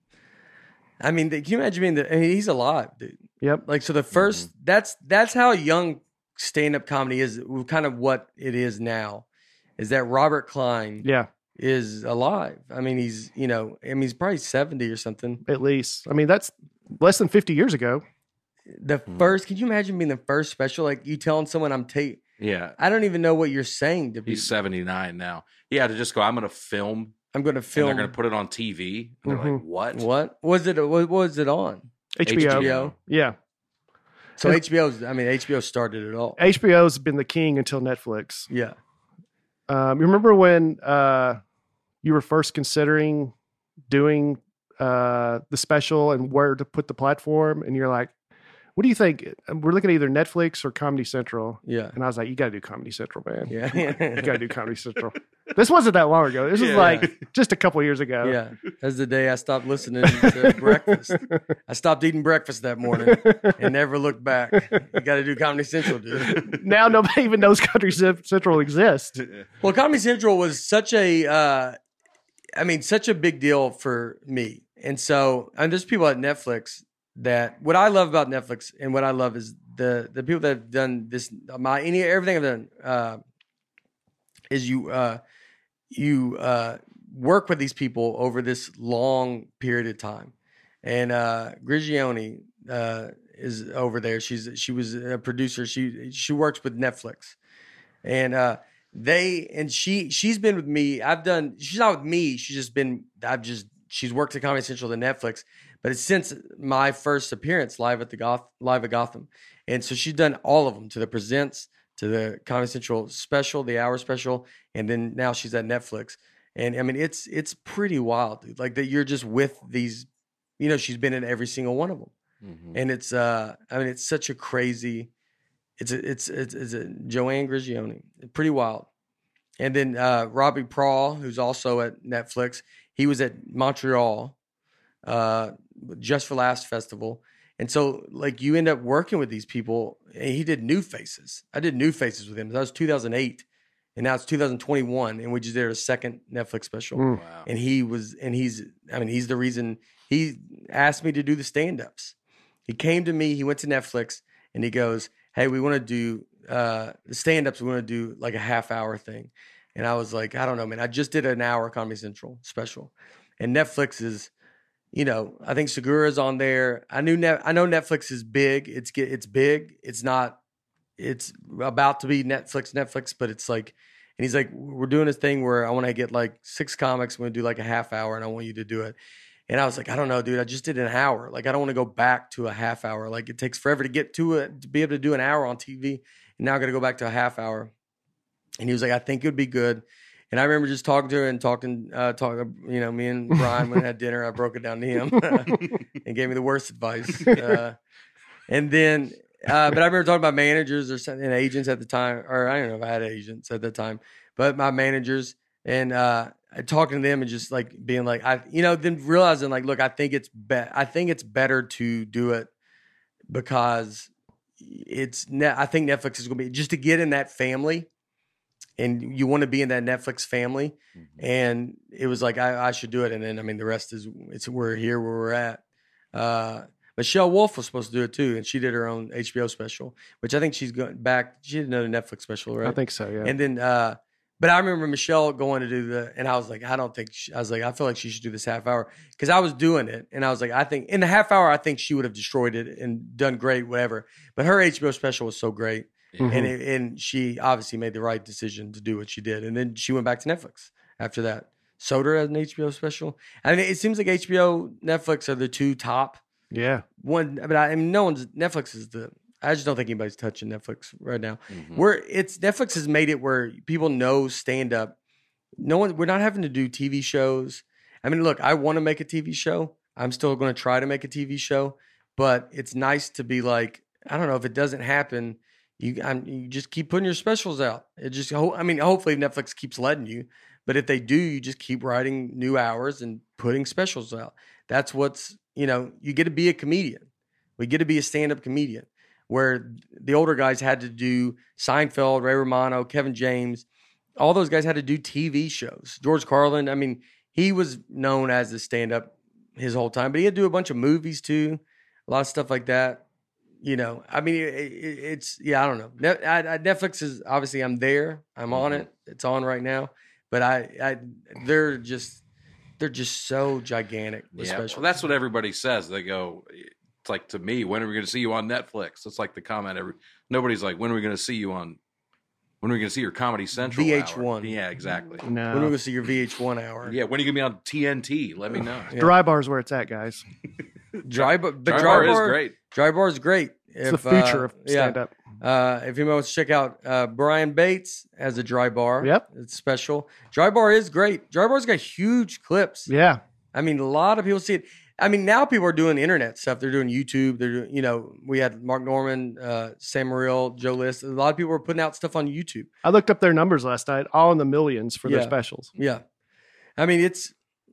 C: I mean, can you imagine he's alive, dude.
D: Yep.
C: Like, so the first, that's how young stand-up comedy is, kind of what it is now, is that Robert Klein is alive. I mean, he's probably 70 or something.
D: At least. I mean, that's less than 50 years ago.
C: The first, can you imagine being the first special? Like you telling someone
E: yeah.
C: I don't even know what you're saying to be.
E: He's 79 now. He had to just go, I'm going to film.
C: And they're
E: going to put it on TV. And they're like, what?
C: What was it on?
D: HBO. Yeah.
C: So HBO started it all.
D: HBO's been the king until Netflix.
C: Yeah.
D: You remember when you were first considering doing the special and where to put the platform, and you're like, what do you think? We're looking at either Netflix or Comedy Central.
C: Yeah.
D: And I was like, you got to do Comedy Central, man.
C: Yeah.
D: You got to do Comedy Central. This wasn't that long ago. This was like just a couple of years ago.
C: Yeah. That's the day I stopped listening to breakfast. I stopped eating breakfast that morning and never looked back. You got to do Comedy Central, dude.
D: Now nobody even knows Comedy Central exists.
C: Well, Comedy Central was such a big deal for me. And so, there's people at Netflix that what I love about Netflix and what I love is the people that have done this, everything I've done, is you work with these people over this long period of time. And Grigioni is over there. She was a producer. She works with Netflix, and she's been with me. She's not with me. I've just she's worked at Comedy Central to Netflix, but it's since my first appearance live at Gotham. And so she's done all of them, to the Presents, to the Comedy Central special, the hour special, and then now she's at Netflix. And I mean, it's pretty wild, dude. Like that you're just with these, she's been in every single one of them. Mm-hmm. And it's it's such a crazy, it's a Joanne Grigioni, pretty wild. And then Robbie Prawl, who's also at Netflix, he was at Montreal Just for Laughs Festival. And so, like, you end up working with these people. And he did New Faces. I did New Faces with him. That was 2008. And now it's 2021. And we just did a second Netflix special. Wow. And he's the reason he asked me to do the stand-ups. He came to me, he went to Netflix, and he goes, hey, we want to do the stand-ups. We want to do like a half-hour thing. And I was like, I don't know, man. I just did an hour Comedy Central special. And Netflix is, I think Segura's on there. I know Netflix is big. It's big. It's about to be Netflix, but it's like, and he's like, we're doing this thing where I want to get like 6 comics. We're going to do like a half hour, and I want you to do it. And I was like, I don't know, dude. I just did an hour. Like, I don't want to go back to a half hour. Like, it takes forever to get to it, to be able to do an hour on TV. And now I got to go back to a half hour. And he was like, I think it would be good. And I remember just talking to her and talking, me and Brian, when we had dinner, I broke it down to him and gave me the worst advice. And then, but I remember talking about managers or something, and agents at the time, or I don't know if I had agents at the time, but my managers, and talking to them and just like being like, then realizing like, look, I think it's better to do it because I think Netflix is going to be just to get in that family. And you want to be in that Netflix family. Mm-hmm. And it was like, I should do it. And then, the rest is, we're here where we're at. Michelle Wolf was supposed to do it too. And she did her own HBO special, which I think she's going back. She did another Netflix special, right?
D: I think so, yeah.
C: And then, but I remember Michelle going to do and I was like, I feel like she should do this half hour. Cause I was doing it. And I was like, I think in the half hour, I think she would have destroyed it and done great, whatever. But her HBO special was so great. Mm-hmm. And she obviously made the right decision to do what she did. And then she went back to Netflix after that. Soder has an HBO special. It seems like HBO, Netflix are the two top.
D: Yeah.
C: One, but Netflix is I just don't think anybody's touching Netflix right now. Mm-hmm. Netflix has made it where people know stand up. We're not having to do TV shows. Look, I want to make a TV show. I'm still going to try to make a TV show, but it's nice to be like, I don't know, if it doesn't happen, you just keep putting your specials out. Hopefully Netflix keeps letting you, but if they do, you just keep writing new hours and putting specials out. That's what's, you get to be a comedian. We get to be a stand-up comedian, where the older guys had to do Seinfeld, Ray Romano, Kevin James. All those guys had to do TV shows. George Carlin, he was known as a stand-up his whole time, but he had to do a bunch of movies too, a lot of stuff like that. I don't know. Netflix is obviously, I'm there, I'm on it, it's on right now, but they're just so gigantic.
E: Yeah, well, that's what everybody says. They go, it's like, to me, when are we going to see you on Netflix? It's like the comment nobody's like, when are we going to see you on? When are we going to see your Comedy Central
C: VH1?
E: Hour? Yeah, exactly.
C: No. When are we going to see your VH1 hour?
E: Yeah, when are you going to be on TNT? Let me know.
D: Yeah. Dry Bar's where it's at, guys.
E: Dry Bar is great.
C: Dry Bar is great.
D: It's the future of stand-up.
C: If anyone wants to check out Brian Bates has a Dry Bar.
D: Yep.
C: It's special. Dry Bar is great. Dry Bar's got huge clips.
D: Yeah.
C: A lot of people see it. Now people are doing internet stuff. They're doing YouTube. They're doing, we had Mark Norman, Sam Morril, Joe List. A lot of people were putting out stuff on YouTube.
D: I looked up their numbers last night, all in the millions for their specials.
C: Yeah. It's,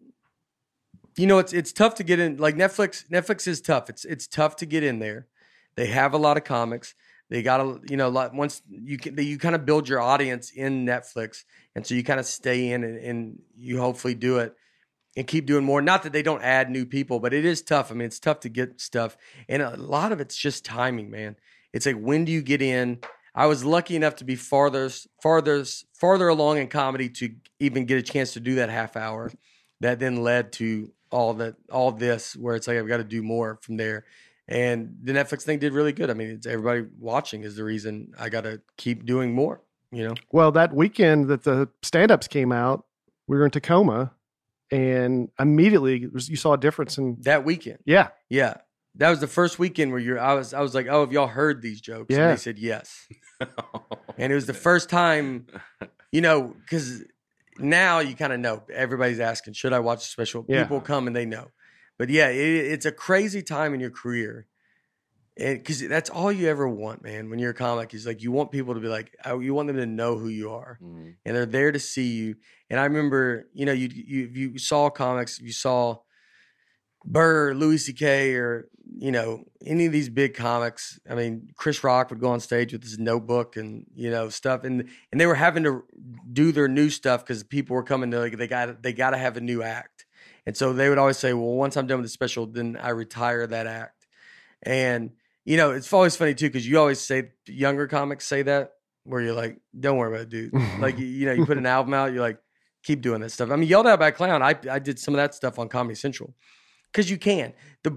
C: it's tough to get in. Like Netflix is tough. It's tough to get in there. They have a lot of comics. They got once you kind of build your audience in Netflix. And so you kind of stay in and you hopefully do it and keep doing more. Not that they don't add new people, but it is tough. It's tough to get stuff. And a lot of it's just timing, man. It's like, when do you get in? I was lucky enough to be farther along in comedy to even get a chance to do that half hour. That then led to all this, where it's like, I've got to do more from there. And the Netflix thing did really good. It's everybody watching is the reason I got to keep doing more,
D: Well, that weekend that the stand-ups came out, we were in Tacoma, and immediately you saw a difference in
C: that weekend.
D: Yeah.
C: That was the first weekend where I was like, oh, have y'all heard these jokes?
D: Yeah.
C: And they said yes. And it was the first time, because now you kind of know. Everybody's asking, should I watch the special?
D: Yeah.
C: People come and they know. But yeah, it's a crazy time in your career. Because that's all you ever want, man, when you're a comic. Is like you want people to be like, you want them to know who you are. Mm-hmm. And they're there to see you. And I remember, you saw comics, you saw Burr, Louis C.K., or, any of these big comics. I mean, Chris Rock would go on stage with his notebook and, stuff. And they were having to do their new stuff because people were coming to, like, they got to have a new act. And so they would always say, well, once I'm done with the special, then I retire that act. And, it's always funny, too, because you always say, younger comics say that, where you're like, don't worry about it, dude. Like, you put an album out, you're like, keep doing that stuff. I mean, Yelled Out by a Clown, I did some of that stuff on Comedy Central. Because you can.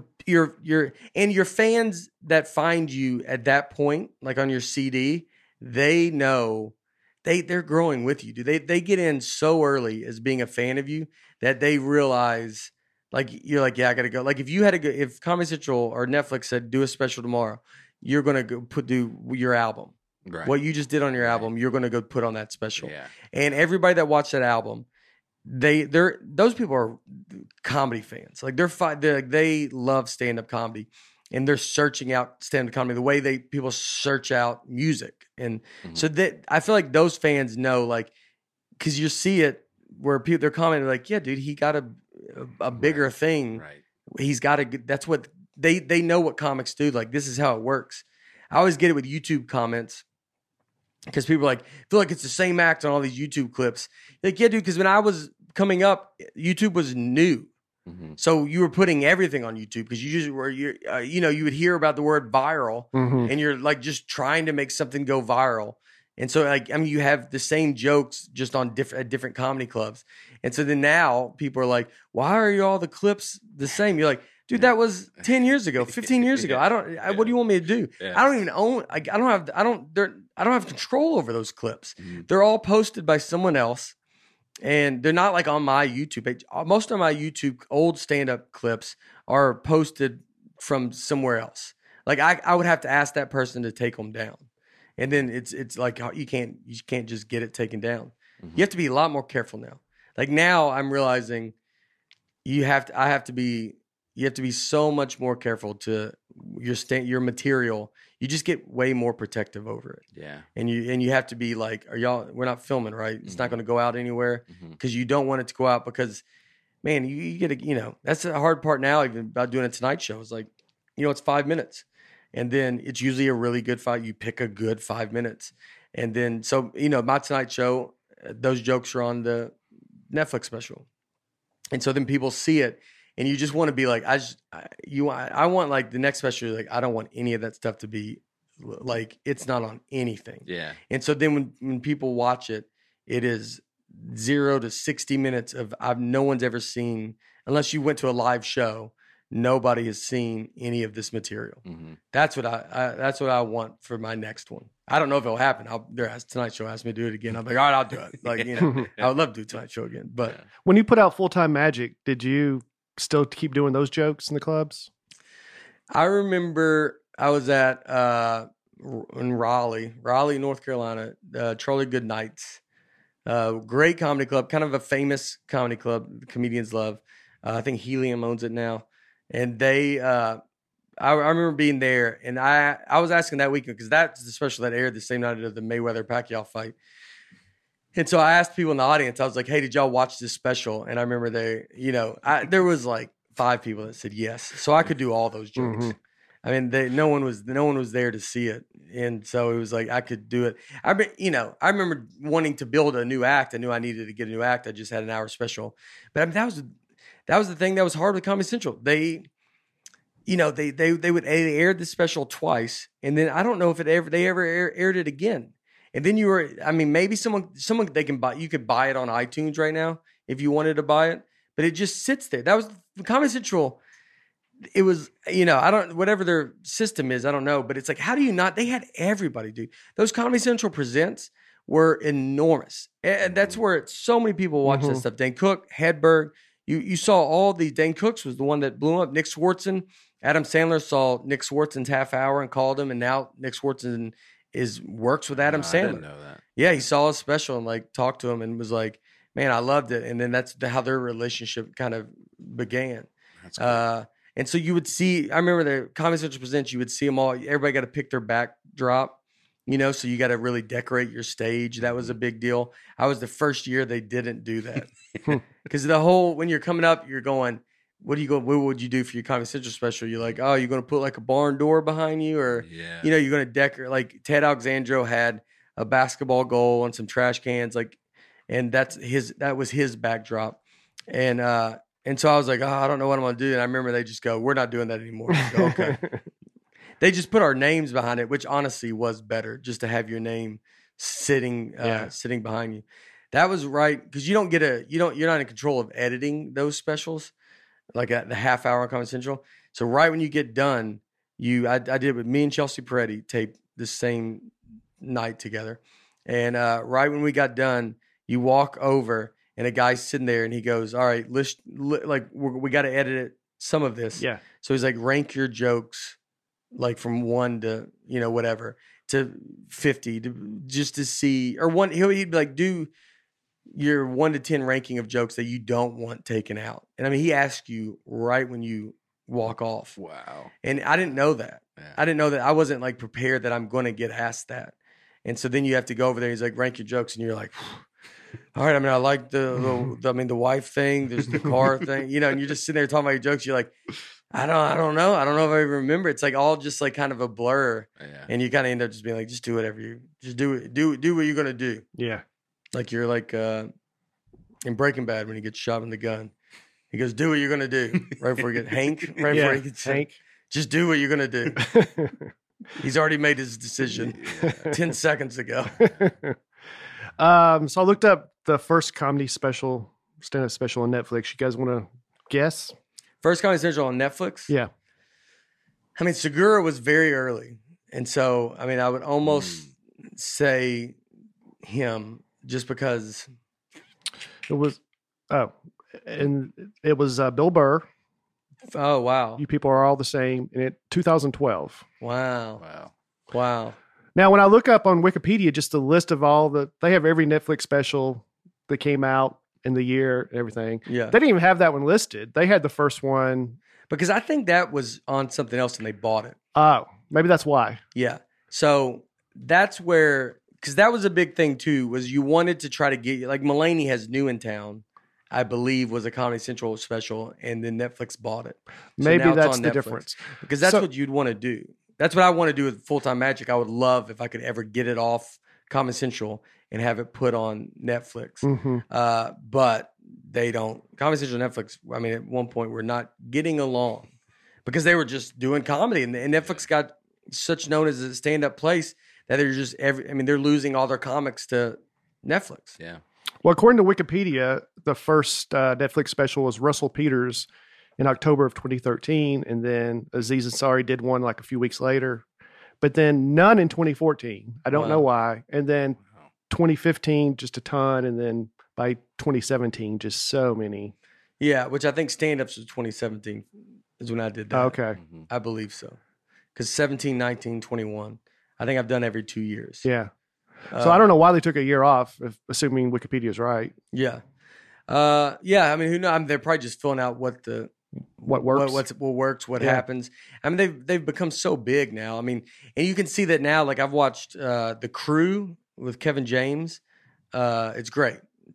C: Your fans that find you at that point, like on your CD, they know they're growing with you, dude. They get in so early as being a fan of you that they realize, like, you're like, yeah, I gotta go. Like, if Comedy Central or Netflix said do a special tomorrow, you're gonna go do your album. Right. What you just did on your album, you're gonna go put on that special. Yeah. And everybody that watched that album, those people are comedy fans. Like they love stand-up comedy, and they're searching out stand-up comedy the way people search out music. And so that I feel like those fans know, like, because you see it where they're commenting like, yeah, dude, he got a bigger thing. Right. He's got that's what they know what comics do. Like, this is how it works. I always get it with YouTube comments. Because people feel like it's the same act on all these YouTube clips. Like, yeah, dude, because when I was coming up, YouTube was new. Mm-hmm. So you were putting everything on YouTube because you just were, you would hear about the word viral, and you're like just trying to make something go viral. And so, you have the same jokes just on different comedy clubs. And so then now people are like, why are all the clips the same? You're like, dude, that was 10 years ago, 15 years ago. What do you want me to do? Yeah. I don't even own, I don't have control over those clips. Mm-hmm. They're all posted by someone else, and they're not like on my YouTube page. Most of my YouTube old stand-up clips are posted from somewhere else. Like, I would have to ask that person to take them down. And then it's like, you can't just get it taken down. Mm-hmm. You have to be a lot more careful now. Like, now I'm realizing you have to be so much more careful to your material. You just get way more protective over it. Yeah. And you have to be like, we're not filming, right? It's not going to go out anywhere, because you don't want it to go out, because, man, you get that's the hard part now, even about doing a Tonight Show. It's like, it's 5 minutes, and then it's usually a really good fight. You pick a good 5 minutes. And then, so, my Tonight Show, those jokes are on the Netflix special. And so then people see it, and you just want to be like, I want, like, the next special, like, I don't want any of that stuff to be like, it's not on anything. Yeah. And so then when people watch it, it is 0 to 60 minutes of no one's ever seen, unless you went to a live show, nobody has seen any of this material. Mm-hmm. That's what I want for my next one. I don't know if it'll happen. Tonight Show asked me to do it again. I'm like, all right, I'll do it. Like, I would love to do Tonight Show again. But
D: when you put out Full-Time Magic, did you still keep doing those jokes in the clubs?
C: I remember I was at in Raleigh, North Carolina, Charlie Goodnight's, great comedy club, kind of a famous comedy club comedians love. I think Helium owns it now, and they. I remember being there, and I was asking that weekend, because that's the special that aired the same night of the Mayweather-Pacquiao fight. And so I asked people in the audience, I was like, hey, did y'all watch this special? And I remember there was like 5 people that said yes. So I could do all those jokes. Mm-hmm. I mean, no one was there to see it. And so it was like, I could do it. I remember wanting to build a new act. I knew I needed to get a new act. I just had an hour special. But I mean, that was the thing that was hard with Comedy Central. They aired the special twice, and then I don't know if they ever aired it again. And then maybe someone they can buy. You could buy it on iTunes right now if you wanted to buy it, but it just sits there. That was Comedy Central. It was, whatever their system is, I don't know, but it's like, how do you not? They had everybody, dude. Those Comedy Central presents were enormous, and that's where so many people watch that stuff. Dan Cook, Hedberg, you saw all these. Dane Cooks was the one that blew up. Nick Swardson, Adam Sandler saw Nick Swardson's half hour and called him, and now Nick Swardson works with Adam Sandler. I didn't know that. Yeah, he saw his special and like talked to him and was like, "Man, I loved it." And then that's how their relationship kind of began. That's cool. And so you would see. I remember the Comedy Central Presents. You would see them all. Everybody got to pick their backdrop. So you got to really decorate your stage. That was a big deal. I was the first year they didn't do that. Because when you're coming up, you're going, what would you do for your Comedy Central special? You're like, oh, you're going to put like a barn door behind you? Or, you're going to decorate. Like Ted Alexandro had a basketball goal and some trash cans. And that was his backdrop. And so I was like, oh, I don't know what I'm going to do. And I remember they just go, we're not doing that anymore. I go, okay. They just put our names behind it, which honestly was better, just to have your name sitting behind you. That was right, because you're not in control of editing those specials, like at the half hour on Comedy Central. So right when you get done, I did it with me and Chelsea Peretti, taped the same night together, and right when we got done, you walk over and a guy's sitting there and he goes, "All right, we got to edit it, some of this." Yeah. So he's like, rank your jokes. Like from 1 to, whatever, to 50, just to see, or he'd be like, do your 1 to 10 ranking of jokes that you don't want taken out. And I mean, he asks you right when you walk off. Wow. And I didn't know that. Yeah. I didn't know that. I wasn't like prepared that I'm going to get asked that. And so then you have to go over there. He's like, rank your jokes. And you're like, all right. I mean, I like the wife thing. There's the car thing, and you're just sitting there talking about your jokes. You're like, I don't know. I don't know if I even remember. It's like all just like kind of a blur. Yeah. And you kind of end up just being like, just do whatever just do it. Do what you're going to do. Yeah. Like you're like in Breaking Bad when he gets shot with the gun. He goes, do what you're going to do. Right before you get Hank. Right before he gets Hank. Just do what you're going to do. He's already made his decision 10 seconds ago.
D: So I looked up the first comedy special, stand-up special on Netflix. You guys want to guess?
C: First Comedy Central on Netflix?
D: Yeah.
C: I mean, Segura was very early. And so, I mean, I would almost say him just because.
D: It was, Bill Burr.
C: Oh, wow.
D: You people are all the same. In 2012.
C: Wow.
D: Now, when I look up on Wikipedia, just a list of they have every Netflix special that came out in the year and everything. Yeah. They didn't even have that one listed. They had the first one.
C: Because I think that was on something else and they bought it.
D: Oh, maybe that's why.
C: Yeah. So that's where, because that was a big thing too, was you wanted to try to get, like Mulaney has New in Town, I believe was a Comedy Central special, and then Netflix bought it. So
D: maybe that's the difference.
C: Because that's what you'd want to do. That's what I want to do with Full Time Magic. I would love if I could ever get it off Comedy Central and have it put on Netflix. Mm-hmm. But they don't. Comedy Central and Netflix, I mean, at one point, we're not getting along because they were just doing comedy. And Netflix got such known as a stand-up place that they're just, they're losing all their comics to Netflix.
E: Yeah.
D: Well, according to Wikipedia, the first Netflix special was Russell Peters in October of 2013. And then Aziz Ansari did one like a few weeks later. But then none in 2014. I don't know why. And then 2015, just a ton. And then by 2017, just so many.
C: Yeah, which I think stand-ups was 2017 is when I did that.
D: Okay.
C: Mm-hmm. I believe so. Because 17, 19, 21. I think I've done every 2 years.
D: Yeah. So I don't know why they took a year off, assuming Wikipedia is right.
C: Yeah. Yeah, I mean, who knows? They're probably just filling out what works, what works, what happens. I mean, they've become so big now. I mean, and you can see that now. Like I've watched The Crew with Kevin James. It's great.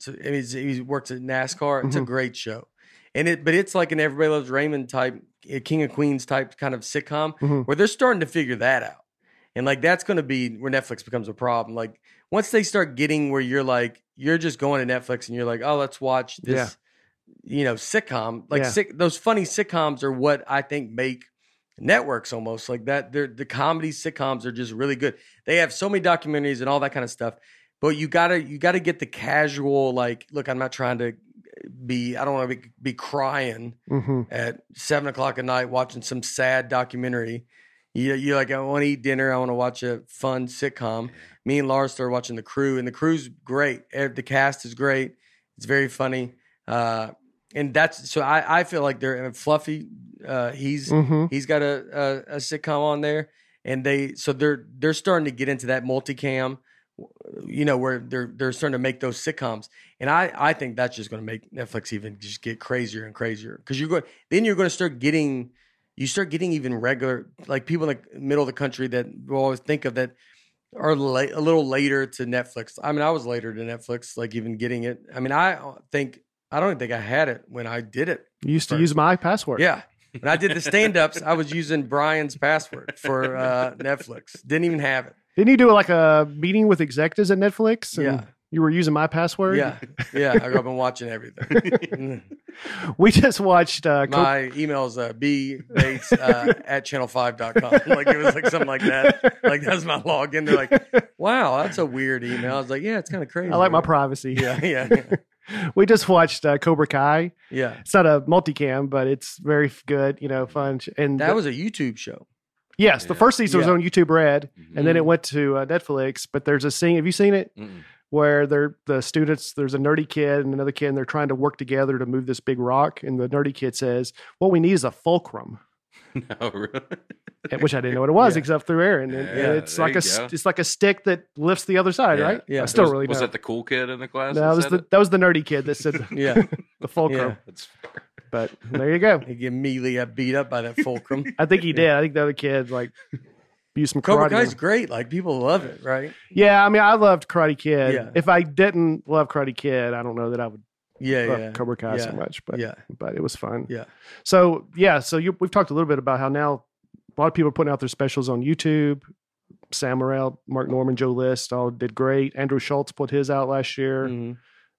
C: He works at NASCAR. It's a great show, but it's like an Everybody Loves Raymond type, King of Queens type kind of sitcom where they're starting to figure that out, and like that's going to be where Netflix becomes a problem. Like once they start getting where you're just going to Netflix and you're like, oh, let's watch this. Yeah. Sitcom, those funny sitcoms are what I think make networks almost like that. The comedy sitcoms are just really good. They have so many documentaries and all that kind of stuff, but you gotta get the casual, like, look, I'm not trying to I don't want to be crying at 7:00 at night watching some sad documentary. You're like, I want to eat dinner. I want to watch a fun sitcom. Me and Lars started watching The Crew, and The Crew's great. The cast is great. It's very funny. and that's so I feel like they're Fluffy. He's got a sitcom on there, and they're starting to get into that multicam, where they're starting to make those sitcoms, and I think that's just going to make Netflix even just get crazier and crazier because you're going to start getting even regular, like people in the middle of the country that will always think of that are a little later to Netflix. I mean, I was later to Netflix, like even getting it. I mean, I don't even think I had it when I did it.
D: You used to use my password.
C: Yeah. When I did the stand-ups, I was using Brian's password for Netflix. Didn't even have it.
D: Didn't you do like a meeting with executives at Netflix?
C: Yeah.
D: You were using my password?
C: Yeah. I grew up and watching everything.
D: We just watched...
C: my email's bbates at channel5.com. Like it was like something like that. Like that's my login. They're like, wow, that's a weird email. I was like, yeah, it's kind of crazy.
D: I like my privacy.
C: Yeah.
D: We just watched Cobra Kai.
C: Yeah.
D: It's not a multicam, but it's very good, fun. And
C: that was a YouTube show.
D: Yes. The first season was on YouTube Red, and then it went to Netflix. But there's a scene. Have you seen it? Where the students, there's a nerdy kid and another kid, and they're trying to work together to move this big rock. And the nerdy kid says, "What we need is a fulcrum."
E: No, really?
D: Which I didn't know what it was except through Aaron. And it's like a stick that lifts the other side, right?
C: Yeah.
D: I still really
E: was
D: know.
E: that the cool kid in the class?
D: No, that was the nerdy kid that said the fulcrum.
C: Yeah.
E: That's fair.
D: But there you go.
C: He immediately got beat up by that fulcrum.
D: I think he did. I think the other kid used some karate.
C: Cobra Kai's great. Like people love it, right?
D: Yeah, I mean, I loved Karate Kid.
C: Yeah.
D: If I didn't love Karate Kid, I don't know that I would love Cobra Kai so
C: Yeah.
D: much. But it was fun.
C: Yeah.
D: So we've talked a little bit about how now a lot of people are putting out their specials on YouTube. Sam Morril, Mark Norman, Joe List all did great. Andrew Schultz put his out last year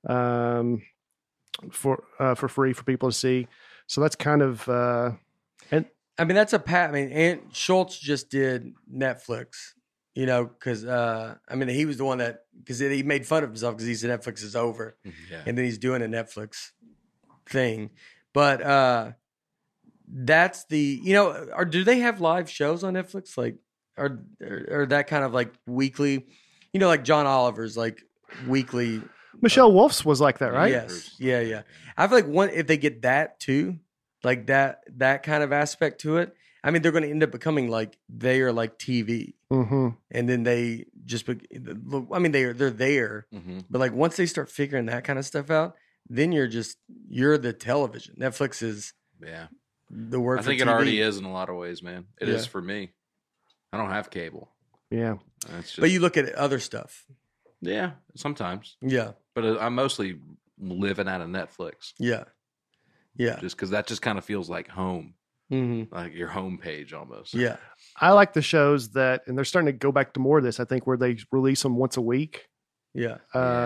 D: for free for people to see. So that's kind of and.
C: I mean, that's and Schultz just did Netflix, because, he was the one because he made fun of himself because he said Netflix is over.
E: Yeah.
C: And then he's doing a Netflix thing. But that's do they have live shows on Netflix? Like, or that kind of like weekly, like John Oliver's like weekly.
D: Michelle Wolf's was like that, right?
C: Yes. Yeah. I feel like if they get that too, like that kind of aspect to it, I mean, they're going to end up becoming like they are like TV, and then they just, they're there, but like once they start figuring that kind of stuff out, then you're the television. Netflix is the word.
E: I think
C: for
E: it
C: TV.
E: Already is in a lot of ways, man. It is for me. I don't have cable.
D: Yeah,
C: but you look at other stuff.
E: Yeah, sometimes.
C: Yeah,
E: but I'm mostly living out of Netflix.
C: Yeah.
E: Just because that just kind of feels like home, like your home page almost.
C: Yeah.
D: I like the shows and they're starting to go back to more of this, I think, where they release them once a week.
C: Yeah.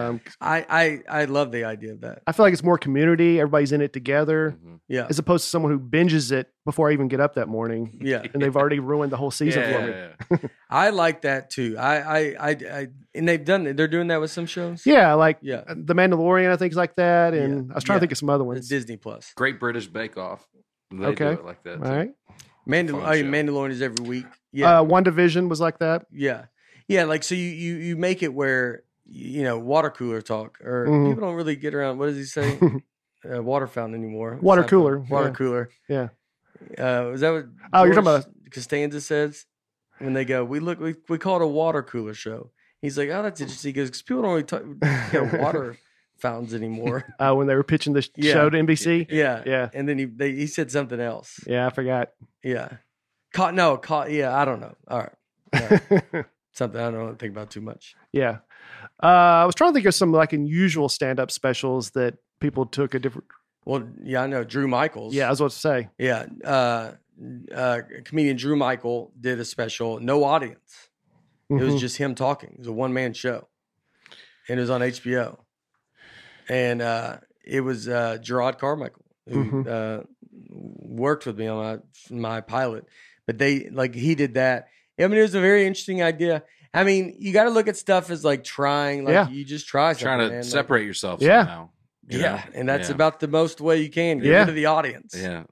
C: I love the idea of that.
D: I feel like it's more community. Everybody's in it together.
C: Yeah.
D: As opposed to someone who binges it before I even get up that morning.
C: Yeah.
D: And they've already ruined the whole season for
C: me. I like that too. And they're doing that with some shows.
D: Yeah. The Mandalorian, I think is like that. And I was trying to think of some other ones.
C: It's Disney Plus.
E: Great British Bake Off. They do it like that.
D: All right.
C: Mandalorian is every week. Yeah.
D: WandaVision was like that.
C: Yeah. Yeah. Like, so you make it where, water cooler talk, or people don't really get around. What does he say? Water fountain anymore.
D: Water cooler.
C: Cooler.
D: Yeah.
C: Is that what?
D: You're talking about
C: Costanza says when they go? We call it a water cooler show. He's like, oh, that's interesting. He goes, because people don't really talk water fountains anymore.
D: When they were pitching the show to NBC.
C: Yeah. And then he said something else.
D: Yeah, I forgot.
C: Yeah. Yeah, I don't know. All right. Something I don't think about too much.
D: Yeah. I was trying to think of some like unusual stand-up specials that people took a different.
C: Well, yeah, I know Drew Michaels.
D: Yeah, I was about to say.
C: Yeah, comedian Drew Michael did a special, no audience. It was just him talking. It was a one-man show, and it was on HBO. And it was Gerard Carmichael who worked with me on my pilot, but he did that. I mean, it was a very interesting idea. I mean, you got to look at stuff as like trying, you just try something.
E: Trying to separate yourself somehow.
C: Yeah, and that's about the most way you can get rid of the audience.
E: Yeah.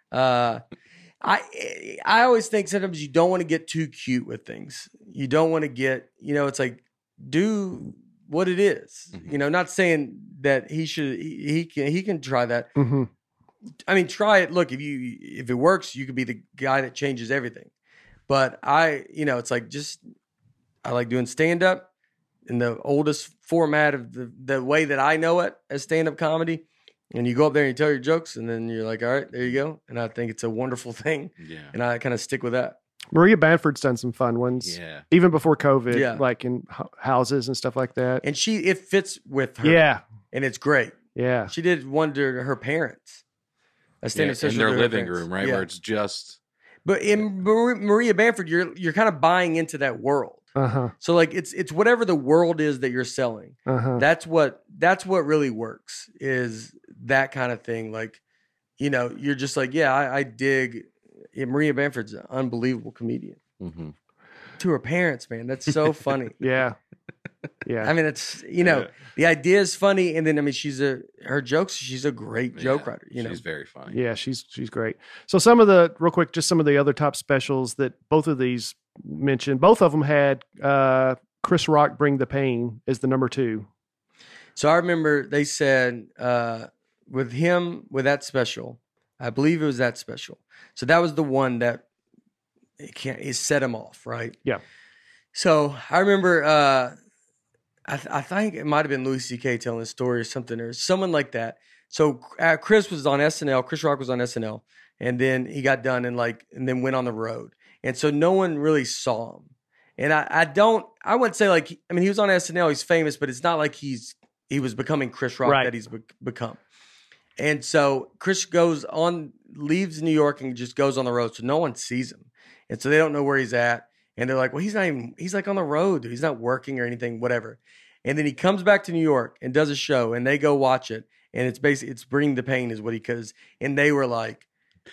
C: I always think sometimes you don't want to get too cute with things. You don't want to get, it's like do what it is. Not saying that he can try that. I mean, try it. Look, if it works, you could be the guy that changes everything. But it's like I like doing stand up in the oldest format of the way that I know it as stand up comedy. And you go up there and you tell your jokes, and then you're like, all right, there you go. And I think it's a wonderful thing. Yeah. And I kind of stick with that.
D: Maria Bamford's done some fun ones. Yeah. Even before COVID, like in houses and stuff like that.
C: And it fits with her.
D: Yeah.
C: And it's great.
D: Yeah.
C: She did one to her parents. A stand-up
E: in their living room, right? Yeah. Where it's just.
C: But in Maria Bamford, you're kind of buying into that world. So like it's whatever the world is that you're selling. That's what really works, is that kind of thing. Like, you're just like, I dig. Maria Bamford's an unbelievable comedian. To her parents, man, that's so funny.
D: Yeah.
C: I mean, it's the idea is funny, and then I mean, she's a great joke writer.
E: She's very funny.
D: Yeah, she's great. So some of the other top specials that both of these mentioned, both of them had Chris Rock Bring the Pain as the number 2.
C: So I remember they said with that special, I believe it was that special. So that was the one that it set him off, right?
D: Yeah.
C: So I remember. I think it might have been Louis C.K. telling a story or something, or someone like that. So Chris was on SNL. Chris Rock was on SNL, and then he got done and then went on the road, and so no one really saw him. And I wouldn't say like, I mean, he was on SNL. He's famous, but it's not like he was becoming Chris Rock that he's become. And so Chris leaves New York and just goes on the road, so no one sees him, and so they don't know where he's at. And they're like, well, he's like on the road, dude. He's not working or anything, whatever. And then he comes back to New York and does a show, and they go watch it. And it's Bring the Pain is what and they were like,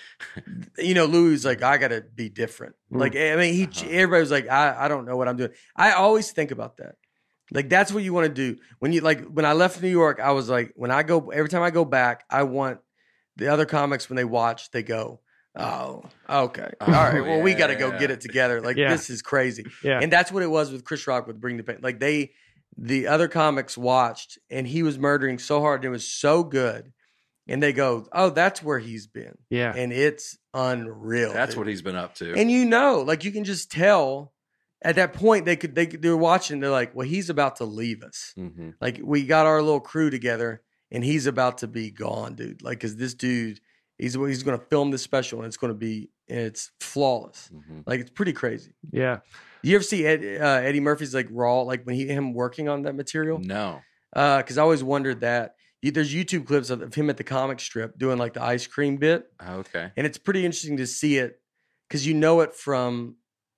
C: Louis was like, I got to be different. Like, I mean, everybody was like, I don't know what I'm doing. I always think about that. Like, that's what you want to do. When I left New York, I was like, every time I go back, I want the other comics, when they watch, they go, oh, okay. All right. Well, we got to go get it together. Like, this is crazy.
D: Yeah.
C: And that's what it was with Chris Rock with Bring the Pain. Like, the other comics watched, and he was murdering so hard, and it was so good. And they go, oh, that's where he's been.
D: Yeah.
C: And it's unreal.
E: That's what he's been up to.
C: And like, you can just tell at that point they were watching. They're like, well, he's about to leave us. Like, we got our little crew together, and he's about to be gone, dude. Like, because this dude, he's going to film this special, and it's flawless. Like, it's pretty crazy.
D: Yeah.
C: You ever see Eddie Murphy's like raw, like when him working on that material?
E: No.
C: Because I always wondered that. There's YouTube clips of him at the comic strip doing like the ice cream bit.
E: Okay.
C: And it's pretty interesting to see it, because it from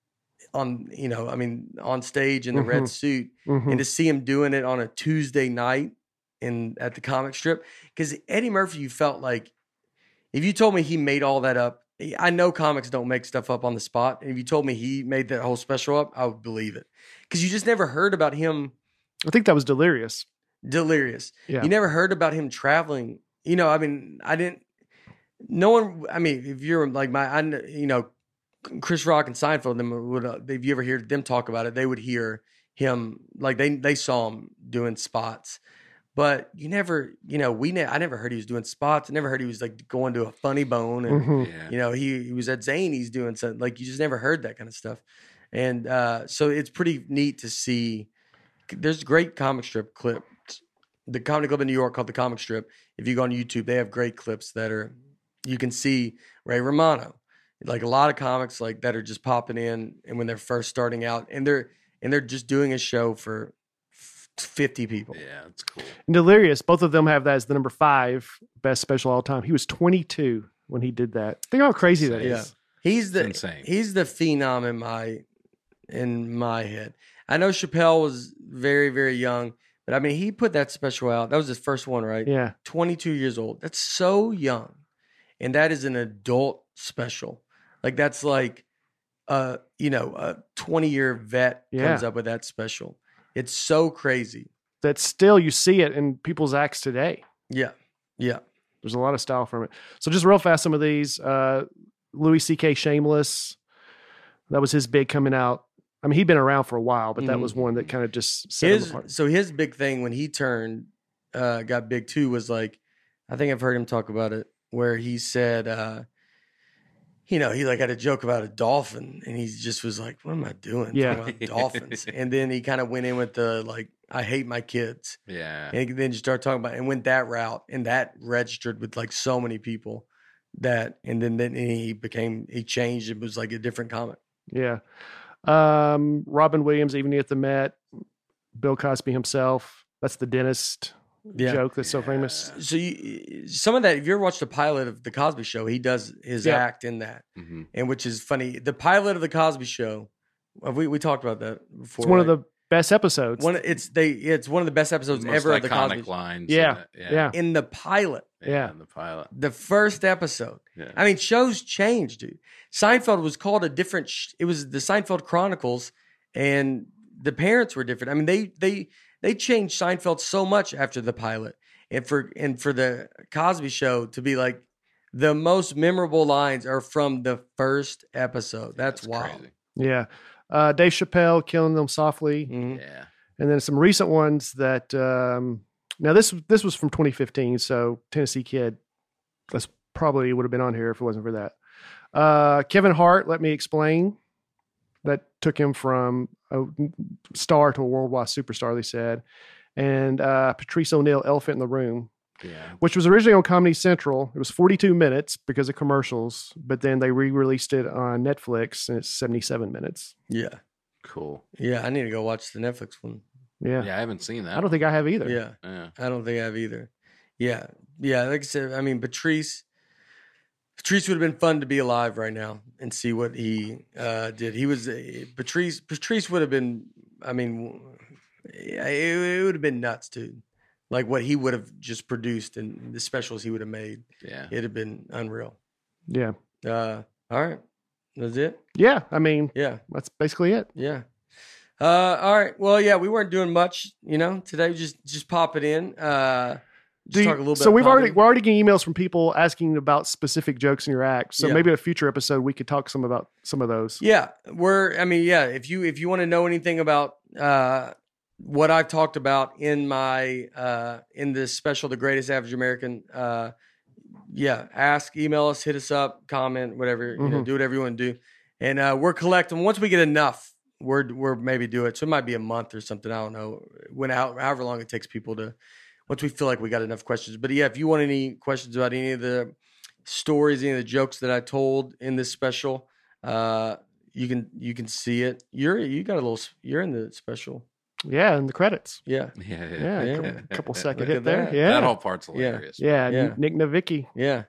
C: on stage in the red suit, and to see him doing it on a Tuesday night at the comic strip. Because Eddie Murphy, you felt like, if you told me he made all that up, I know comics don't make stuff up on the spot. And if you told me he made that whole special up, I would believe it. Because you just never heard about him.
D: I think that was Delirious.
C: Yeah. You never heard about him traveling. If you're like Chris Rock and Seinfeld, if you ever hear them talk about it, they would hear him, like they saw him doing spots. But I never heard he was doing spots. I never heard he was like going to a Funny Bone, and he was at Zany's doing something. Like, you just never heard that kind of stuff. And so it's pretty neat to see. There's great comic strip clips. The comedy club in New York called The Comic Strip. If you go on YouTube, they have great clips you can see Ray Romano, like a lot of comics like that are just popping in, and when they're first starting out, and they're just doing a show for 50 people.
E: Yeah, that's cool.
D: And Delirious, both of them have that as the number 5 best special all time. He was 22 when he did that. Think how crazy that is.
C: Yeah. He's
E: insane.
C: He's the phenom in my head. I know Chappelle was very, very young, but I mean, he put that special out. That was his first one, right?
D: Yeah.
C: 22 years old. That's so young. And that is an adult special. Like, that's like a 20-year vet comes up with that special. It's so crazy.
D: That still, you see it in people's acts today.
C: Yeah. Yeah.
D: There's a lot of style from it. So just real fast, some of these. Louis C.K. Shameless. That was his big coming out I mean, he'd been around for a while, but that was one that kind of just set him apart.
C: So his big thing when he turned, got big too, was like, I think I've heard him talk about it, where he said, he like had a joke about a dolphin, and he just was like, "What am I doing?
D: Yeah,
C: talking about dolphins." And then he kind of went in with the like, "I hate my kids."
E: Yeah,
C: and then just started talking about it and went that route, and that registered with like so many people that, and then he changed. It was like a different comic.
D: Yeah, Robin Williams, Evening at the Met, Bill Cosby himself. That's the dentist. Joke that's so famous.
C: So some of that, if you ever watched the pilot of the Cosby Show, he does his act in that, and which is funny. The pilot of the Cosby Show, we talked about that before.
D: It's one of the best episodes.
C: It's one of the best episodes ever of the Cosby
E: lines.
D: Yeah.
C: In the pilot.
E: In the pilot.
C: The first episode. Yeah. I mean, shows change, dude. Seinfeld was called a different. It was the Seinfeld Chronicles, and the parents were different. I mean, they changed Seinfeld so much after the pilot, and for the Cosby Show to be like the most memorable lines are from the first episode. That's wild. Crazy.
D: Yeah, Dave Chappelle, Killing Them Softly.
C: Mm-hmm.
E: Yeah,
D: and then some recent ones that. Now this was from 2015, so Tennessee Kid. That's probably would have been on here if it wasn't for that. Kevin Hart, Let Me Explain. That took him from a star to a worldwide superstar, they said. And Patrice O'Neal, Elephant in the Room, which was originally on Comedy Central. It was 42 minutes because of commercials, but then they re-released it on Netflix, and it's 77 minutes.
C: Yeah.
E: Cool.
C: Yeah, I need to go watch the Netflix one.
D: Yeah.
E: I haven't seen that.
D: I don't think I have either.
C: Yeah. I don't think I have either. Yeah. Yeah, like I said, I mean, Patrice would have been fun to be alive right now and see what he did. He was Patrice would have been. I mean, it would have been nuts, dude. Like what he would have just produced and the specials he would have made.
E: Yeah,
C: it'd have been unreal.
D: Yeah.
C: All right, that's it.
D: Yeah, I mean,
C: yeah,
D: that's basically it.
C: Yeah. All right. Well, yeah, we weren't doing much, today. Just pop it in. Talk a little bit.
D: So we're already getting emails from people asking about specific jokes in your act. So maybe in a future episode we could talk about some of those.
C: Yeah, if you want to know anything about what I've talked about in my in this special, The Greatest Average American, ask, email us, hit us up, comment, whatever, do whatever you want to do, and we're collecting. Once we get enough, we're maybe do it. So it might be a month or something. I don't know however long it takes people to. Once we feel like we got enough questions. But yeah, if you want any questions about any of the stories, any of the jokes that I told in this special, you can see it. You're in the special.
D: Yeah, in the credits.
C: Yeah.
D: A couple second hit there. Yeah.
E: That whole part's hilarious.
D: Yeah. Nick Novicki.
C: Yeah.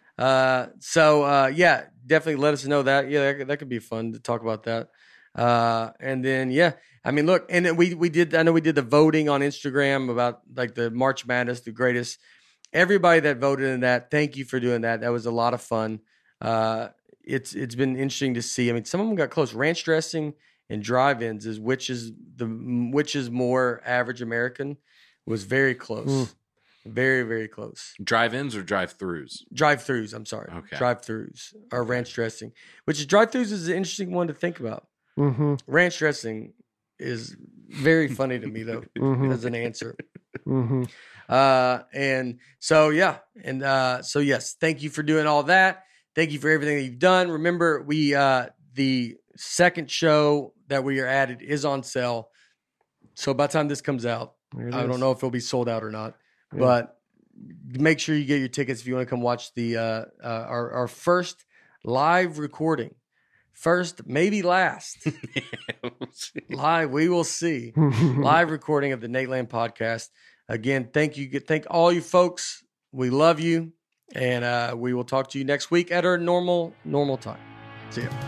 C: Definitely let us know that. Yeah, that could be fun to talk about that. And then, I mean, look, and then we did the voting on Instagram about like the March Madness, the greatest. Everybody that voted in that, thank you for doing that. That was a lot of fun. It's been interesting to see. I mean, some of them got close. Ranch dressing and drive-ins which is more average American was very close. Very, very close.
E: Drive-ins or drive-throughs?
C: Drive-throughs, I'm sorry.
E: Okay.
C: Drive-throughs are ranch dressing, which is drive-throughs is an interesting one to think about.
D: Mm-hmm.
C: Ranch dressing is very funny to me though as an answer.
D: Mm-hmm.
C: And so yes, thank you for doing all that. Thank you for everything that you've done. Remember, we the second show that we are added is on sale. So by the time this comes out, I don't know if it'll be sold out or not, but make sure you get your tickets if you want to come watch the our first live recording. First, maybe last. Live, we will see. Live recording of the Nate Land podcast. Again, thank you. Thank all you folks. We love you. And we will talk to you next week at our normal time. See ya.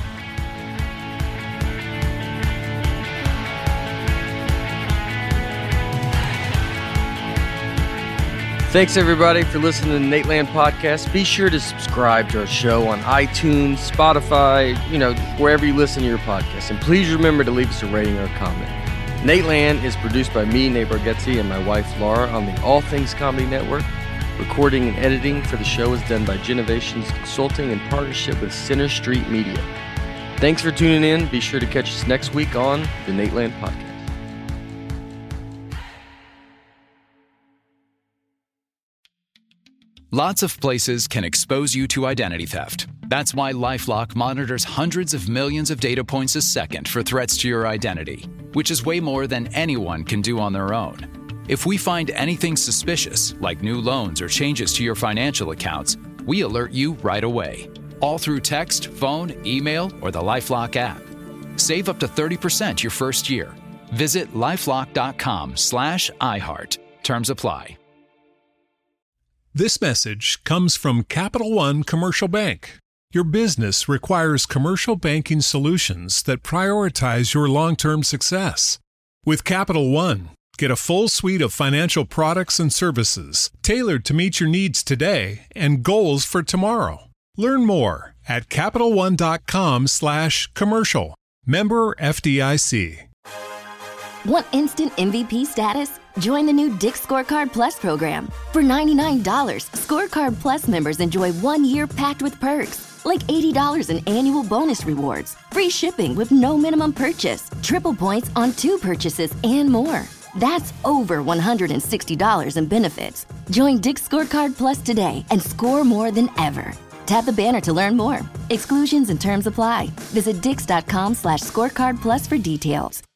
C: Thanks, everybody, for listening to the Nate Land podcast. Be sure to subscribe to our show on iTunes, Spotify, wherever you listen to your podcast. And please remember to leave us a rating or a comment. Nate Land is produced by me, Nate Bargatze, and my wife, Laura, on the All Things Comedy Network. Recording and editing for the show is done by Genovations Consulting in partnership with Center Street Media. Thanks for tuning in. Be sure to catch us next week on the Nateland Podcast.
F: Lots of places can expose you to identity theft. That's why LifeLock monitors hundreds of millions of data points a second for threats to your identity, which is way more than anyone can do on their own. If we find anything suspicious, like new loans or changes to your financial accounts, we alert you right away. All through text, phone, email, or the LifeLock app. Save up to 30% your first year. Visit LifeLock.com/iHeart. Terms apply.
G: This message comes from Capital One Commercial Bank. Your business requires commercial banking solutions that prioritize your long-term success. With Capital One, get a full suite of financial products and services tailored to meet your needs today and goals for tomorrow. Learn more at CapitalOne.com/commercial. Member FDIC.
H: Want instant MVP status? Join the new Dick's Scorecard Plus program. For $99, Scorecard Plus members enjoy 1 year packed with perks, like $80 in annual bonus rewards, free shipping with no minimum purchase, triple points on 2 purchases, and more. That's over $160 in benefits. Join Dick's Scorecard Plus today and score more than ever. Tap the banner to learn more. Exclusions and terms apply. Visit Dix.com/scorecard plus for details.